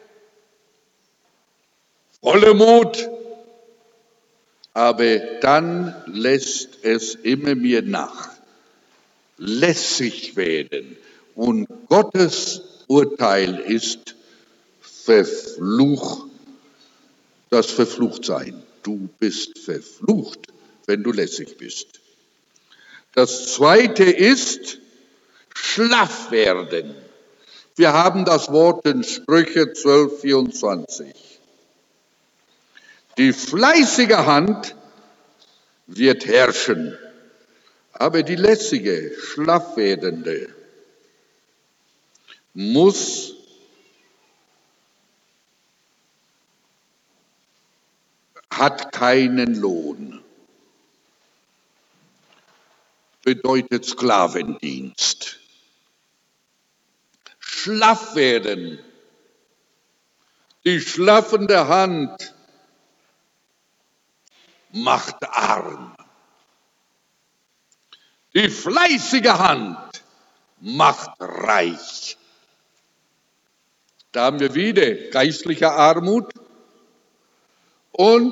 voller Mut, aber dann lässt es immer mehr nach. Lässig werden. Und Gottes Urteil ist Verfluch, das Verfluchtsein. Du bist verflucht, wenn du lässig bist. Das Zweite ist schlaff werden. Wir haben das Wort in Sprüche zwölf, vierundzwanzig. Die fleißige Hand wird herrschen, aber die lässige, schlaff werdende muss hat keinen Lohn, bedeutet Sklavendienst. Schlaff werden, die schlaffende Hand macht arm. Die fleißige Hand macht reich. Da haben wir wieder geistliche Armut und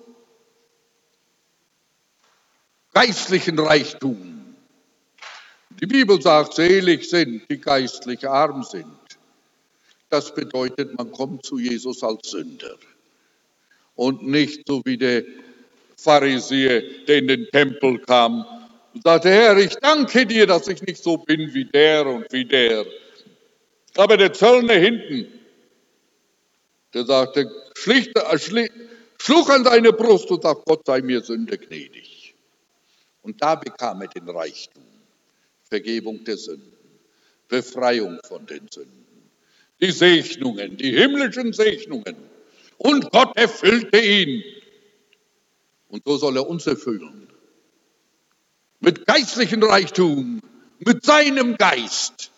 geistlichen Reichtum. Die Bibel sagt, selig sind, die geistlich arm sind. Das bedeutet, man kommt zu Jesus als Sünder und nicht so wie der Pharisäer, der in den Tempel kam und sagte, Herr, ich danke dir, dass ich nicht so bin wie der und wie der. Aber der Zöllner hinten, der sagte, schlicht, schlicht, schlug an seine Brust und sagt, Gott sei mir Sünder gnädig. Und da bekam er den Reichtum, Vergebung der Sünden, Befreiung von den Sünden, die Segnungen, die himmlischen Segnungen. Und Gott erfüllte ihn. Und so soll er uns erfüllen. Mit geistlichem Reichtum, mit seinem Geist.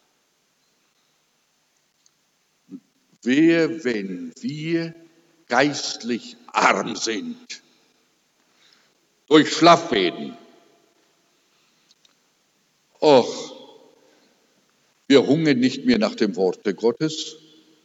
Wer, wenn wir geistlich arm sind, durch Schlaffwerden, och, wir hungern nicht mehr nach dem Worte Gottes,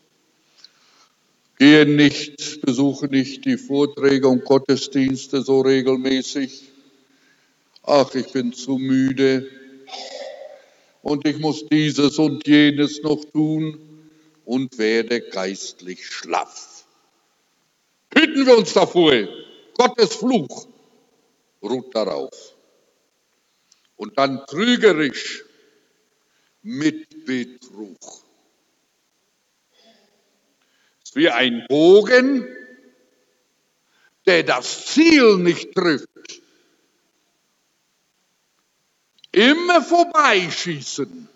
gehen nicht, besuchen nicht die Vorträge und Gottesdienste so regelmäßig. Ach, ich bin zu müde und ich muss dieses und jenes noch tun und werde geistlich schlaff. Hüten wir uns davor, Gottes Fluch ruht darauf. Und dann trügerisch mit Betrug. Es ist wie ein Bogen, der das Ziel nicht trifft. Immer vorbeischießen.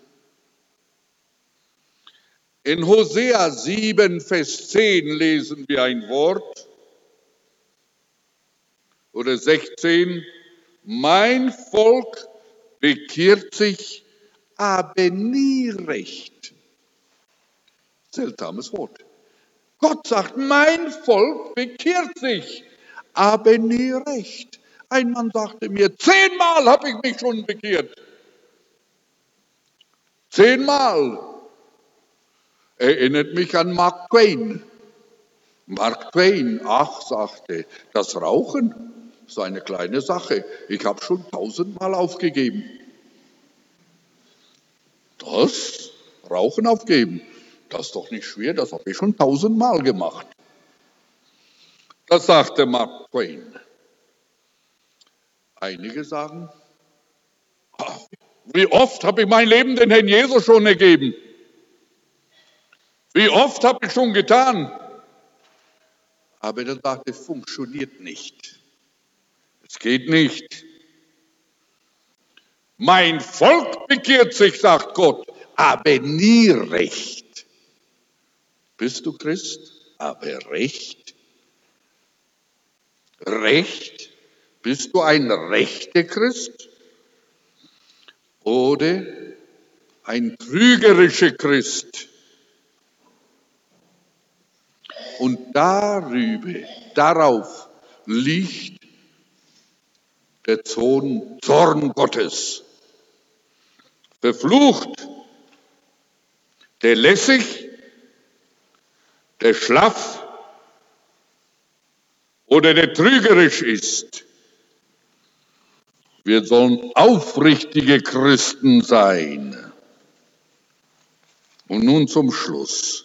In Hosea sieben, Vers zehn lesen wir ein Wort, oder sechzehn, mein Volk bekehrt sich, aber nie recht. Seltsames Wort. Gott sagt, mein Volk bekehrt sich, aber nie recht. Ein Mann sagte mir, zehnmal habe ich mich schon bekehrt. Zehnmal. Erinnert mich an Mark Twain. Mark Twain, ach, sagte, das Rauchen ist eine kleine Sache. Ich habe schon tausendmal aufgegeben. Das Rauchen aufgeben, das ist doch nicht schwer, das habe ich schon tausendmal gemacht. Das sagte Mark Twain. Einige sagen, ach, wie oft habe ich mein Leben den Herrn Jesus schon ergeben? Wie oft habe ich schon getan? Aber er sagte, es funktioniert nicht. Es geht nicht. Mein Volk bekehrt sich, sagt Gott, aber nie recht. Bist du Christ? Aber recht? Recht? Bist du ein rechter Christ? Oder ein trügerischer Christ? Und darüber, darauf liegt der Zorn, Zorn Gottes. Verflucht, der lässig, der schlaff oder der trügerisch ist. Wir sollen aufrichtige Christen sein. Und nun zum Schluss.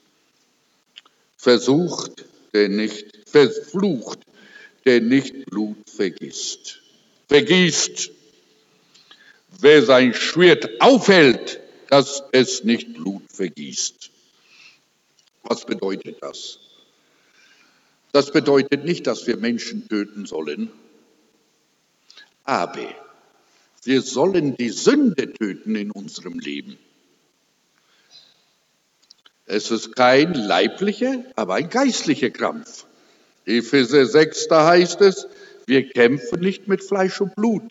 Versucht, der nicht, verflucht, der nicht Blut vergisst. Vergießt. Wer sein Schwert aufhält, dass es nicht Blut vergießt. Was bedeutet das? Das bedeutet nicht, dass wir Menschen töten sollen, aber wir sollen die Sünde töten in unserem Leben. Es ist kein leiblicher, aber ein geistlicher Kampf. Epheser sechs, da heißt es, wir kämpfen nicht mit Fleisch und Blut.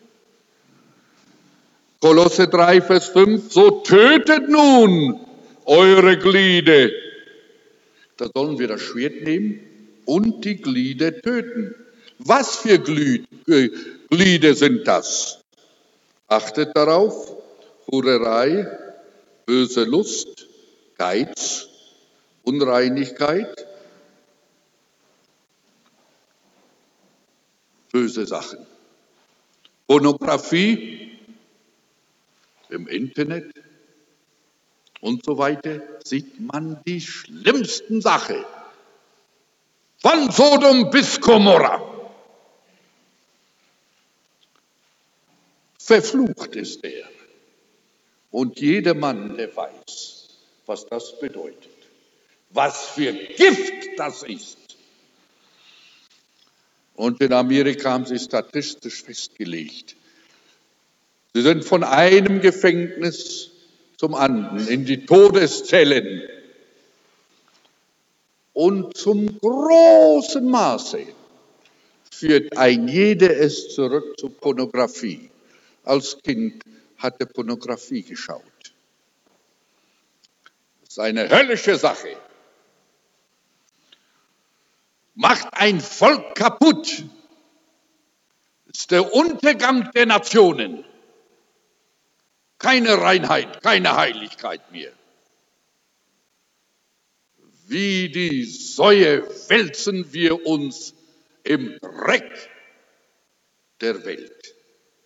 Kolosse drei, Vers fünf, so tötet nun eure Glieder. Da sollen wir das Schwert nehmen und die Glieder töten. Was für Glieder sind das? Achtet darauf, Hurerei, böse Lust, Geiz, Unreinigkeit, böse Sachen. Pornografie im Internet und so weiter, sieht man die schlimmsten Sachen. Von Sodom bis Gomorra. Verflucht ist er. Und jeder Mann, der weiß, was das bedeutet, was für Gift das ist. Und in Amerika haben sie statistisch festgelegt, sie sind von einem Gefängnis zum anderen in die Todeszellen. Und zum großen Maße führt ein jeder es zurück zur Pornografie. Als Kind hat er Pornografie geschaut. Das ist eine höllische Sache. Macht ein Volk kaputt. Das ist der Untergang der Nationen. Keine Reinheit, keine Heiligkeit mehr. Wie die Säue wälzen wir uns im Dreck der Welt.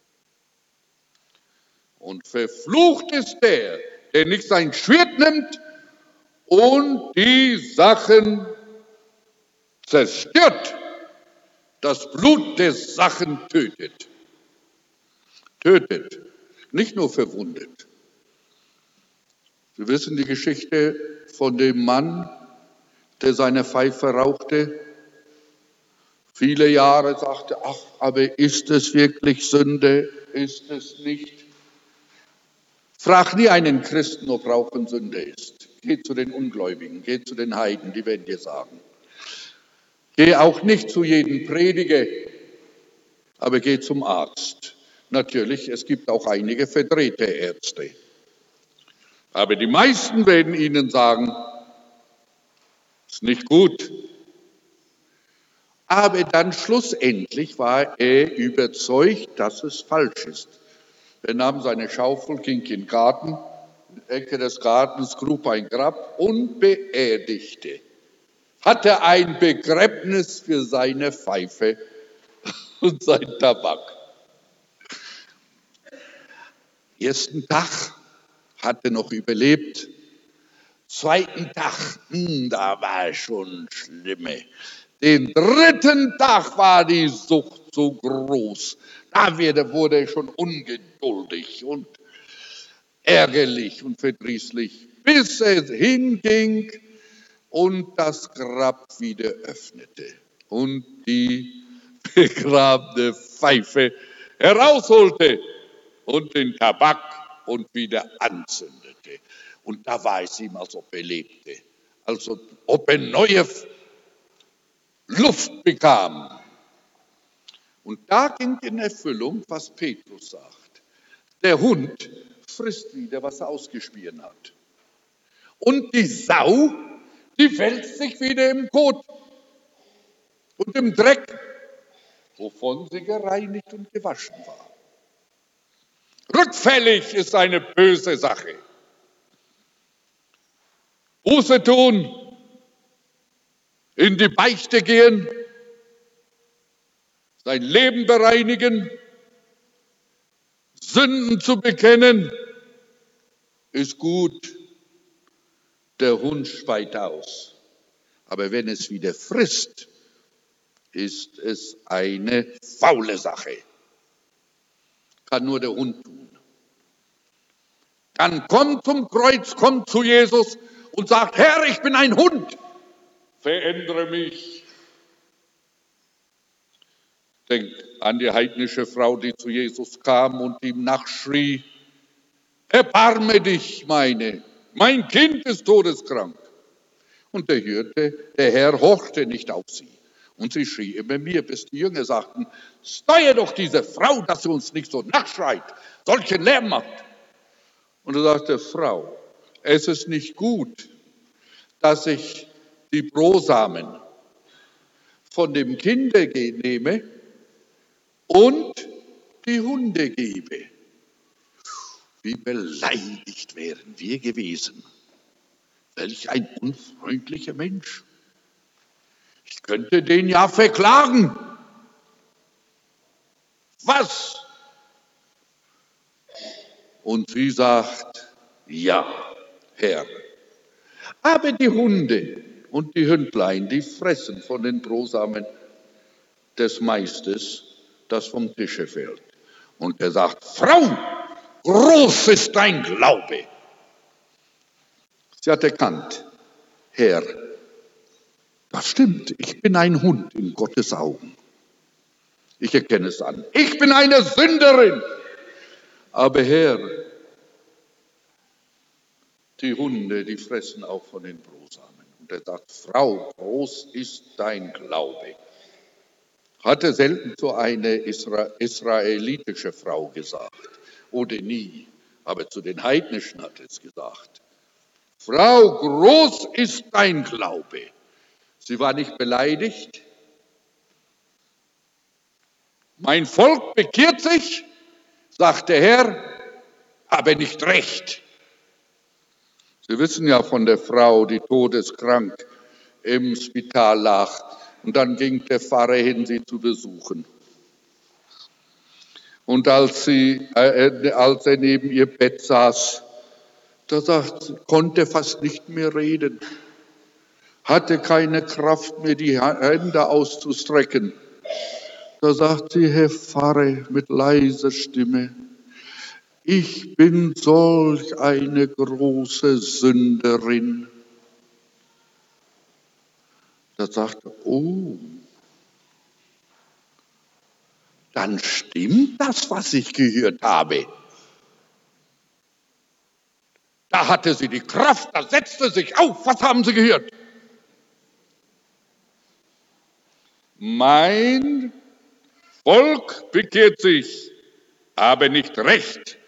Und verflucht ist der, der nicht sein Schwert nimmt und die Sachen zerstört, das Blut der Sachen tötet. Tötet, nicht nur verwundet. Sie wissen die Geschichte von dem Mann, der seine Pfeife rauchte, viele Jahre sagte, ach, aber ist es wirklich Sünde? Ist es nicht? Frag nie einen Christen, ob Rauchen Sünde ist. Geh zu den Ungläubigen, geh zu den Heiden, die werden dir sagen. Geh auch nicht zu jedem Prediger, aber geh zum Arzt. Natürlich, es gibt auch einige Vertreterärzte. Aber die meisten werden Ihnen sagen, ist nicht gut. Aber dann schlussendlich war er überzeugt, dass es falsch ist. Er nahm seine Schaufel, ging in den Garten, in die Ecke des Gartens, grub ein Grab und beerdigte. Hatte ein Begräbnis für seine Pfeife und sein Tabak. Ersten Tag hat er noch überlebt. Zweiten Tag, mh, da war schon schlimme. Den dritten Tag war die Sucht so groß. Da wurde er schon ungeduldig und ärgerlich und verdrießlich, bis er hinging und das Grab wieder öffnete und die begrabene Pfeife herausholte und den Tabak und wieder anzündete. Und da war es ihm, als ob er lebte, als ob er neue Luft bekam. Und da ging in Erfüllung, was Petrus sagt. Der Hund frisst wieder, was er ausgespien hat. Und die Sau, die wälzt sich wieder im Kot und im Dreck, wovon sie gereinigt und gewaschen war. Rückfällig ist eine böse Sache. Buße tun, in die Beichte gehen, sein Leben bereinigen, Sünden zu bekennen, ist gut. Der Hund speit aus. Aber wenn es wieder frisst, ist es eine faule Sache. Kann nur der Hund tun. Dann kommt zum Kreuz, kommt zu Jesus und sagt, Herr, ich bin ein Hund, verändere mich. Denkt an die heidnische Frau, die zu Jesus kam und ihm nachschrie, erbarme dich meine, mein Kind ist todeskrank. Und der Hirte, der Herr, horchte nicht auf sie. Und sie schrie immer mehr, bis die Jünger sagten, steuer doch diese Frau, dass sie uns nicht so nachschreit, solchen Lärm macht. Und er sagte, Frau, es ist nicht gut, dass ich die Brosamen von dem Kinder nehme und die Hunde gebe. Wie beleidigt wären wir gewesen. Welch ein unfreundlicher Mensch. Ich könnte den ja verklagen. Was? Und sie sagt, ja, Herr. Aber die Hunde und die Hündlein, die fressen von den Brosamen des Meisters, das vom Tische fällt. Und er sagt, Frau, groß ist dein Glaube. Sie hat erkannt, Herr, das stimmt, ich bin ein Hund in Gottes Augen. Ich erkenne es an. Ich bin eine Sünderin. Aber Herr, die Hunde, die fressen auch von den Brosamen. Und er sagt, Frau, groß ist dein Glaube. Hatte selten so eine Isra- israelitische Frau gesagt. Oder nie. Aber zu den Heidnischen hat es gesagt. Frau, groß ist dein Glaube. Sie war nicht beleidigt. Mein Volk bekehrt sich, sagt der Herr, aber nicht recht. Sie wissen ja von der Frau, die todeskrank im Spital lag. Und dann ging der Pfarrer hin, sie zu besuchen. Und als, sie, äh, als er neben ihr Bett saß, da sagt, konnte fast nicht mehr reden, hatte keine Kraft mehr, die Hände auszustrecken. Da sagt sie, Herr Pfarrer, mit leiser Stimme, ich bin solch eine große Sünderin. Da sagt er, oh, dann stimmt das, was ich gehört habe. Da hatte sie die Kraft, da setzte sich auf. Was haben Sie gehört? Mein Volk bekehrt sich, aber nicht recht.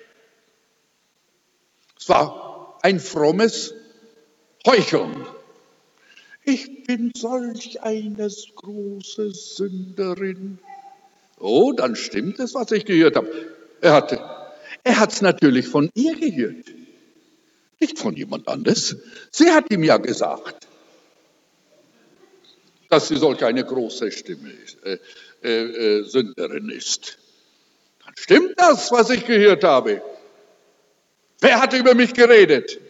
Es war ein frommes Heucheln. Ich bin solch eine große Sünderin. Oh, dann stimmt es, was ich gehört habe. Er hatte, er hat es natürlich von ihr gehört, nicht von jemand anders. Sie hat ihm ja gesagt, dass sie solch eine große Stimme ist, äh, äh, Sünderin ist. Dann stimmt das, was ich gehört habe. Wer hat über mich geredet?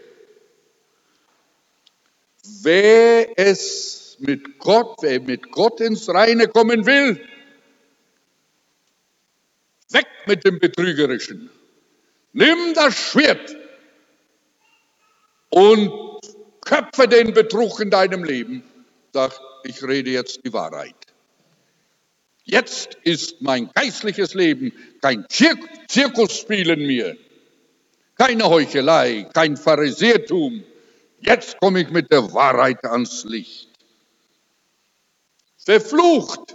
Wer es mit Gott, wer mit Gott ins Reine kommen will, weg mit dem Betrügerischen. Nimm das Schwert und köpfe den Betrug in deinem Leben. Sag, ich rede jetzt die Wahrheit. Jetzt ist mein geistliches Leben kein Zir- Zirkusspielen mehr, keine Heuchelei, kein Pharisäertum. Jetzt komme ich mit der Wahrheit ans Licht. Verflucht,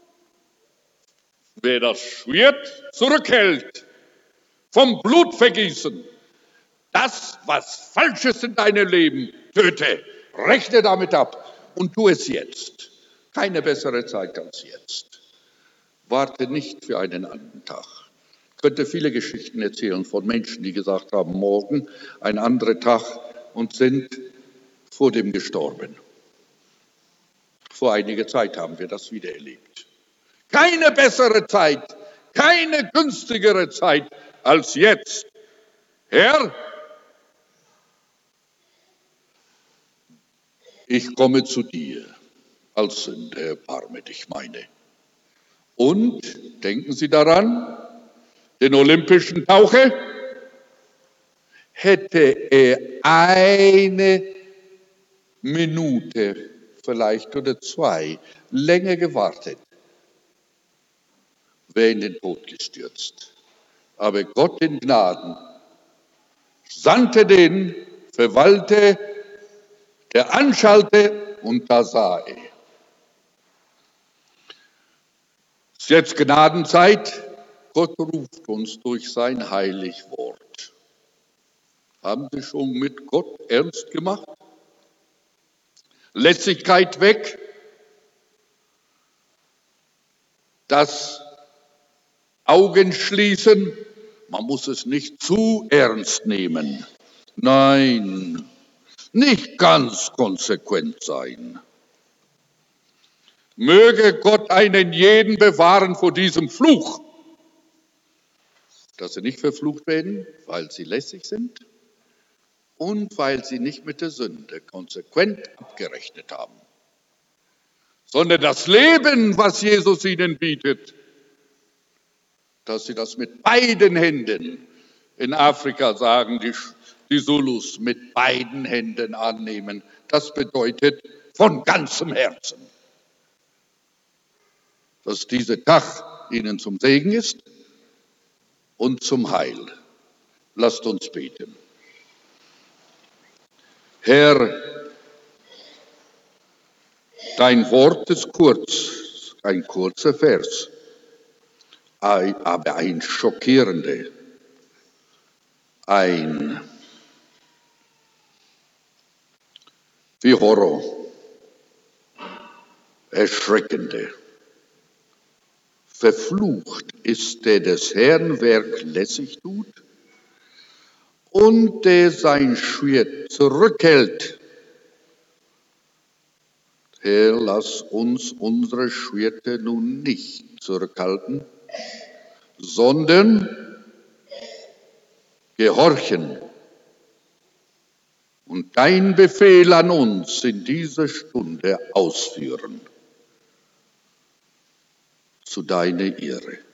wer das Schwert zurückhält vom Blutvergießen, das, was falsch ist in deinem Leben, töte, rechne damit ab und tu es jetzt. Keine bessere Zeit als jetzt. Warte nicht für einen anderen Tag. Ich könnte viele Geschichten erzählen von Menschen, die gesagt haben, morgen ein anderer Tag und sind vor dem gestorben. Vor einiger Zeit haben wir das wieder erlebt. Keine bessere Zeit, keine günstigere Zeit als jetzt. Herr, ich komme zu dir als Sünder, erbarme dich meine. Und denken Sie daran, den olympischen Taucher, hätte er eine Minute vielleicht oder zwei länger gewartet, wäre in den Tod gestürzt. Aber Gott in Gnaden sandte den verwalte, der anschalte und da sah er. Es ist jetzt Gnadenzeit. Gott ruft uns durch sein heilig Wort. Haben Sie schon mit Gott ernst gemacht? Lässigkeit weg. Das Augenschließen. Man muss es nicht zu ernst nehmen. Nein, nicht ganz konsequent sein. Möge Gott einen jeden bewahren vor diesem Fluch, dass sie nicht verflucht werden, weil sie lässig sind und weil sie nicht mit der Sünde konsequent abgerechnet haben, sondern das Leben, was Jesus ihnen bietet, dass sie das mit beiden Händen, in Afrika sagen die, die Zulus, mit beiden Händen annehmen. Das bedeutet von ganzem Herzen. Dass dieser Tag ihnen zum Segen ist und zum Heil. Lasst uns beten. Herr, dein Wort ist kurz, ein kurzer Vers, aber ein schockierender, ein wie Horror, erschreckender. Verflucht ist der des Herrn Werk lässig tut und der sein Schwert zurückhält. Herr, lass uns unsere Schwerter nun nicht zurückhalten, sondern gehorchen und dein Befehl an uns in dieser Stunde ausführen. Zu deiner Ehre.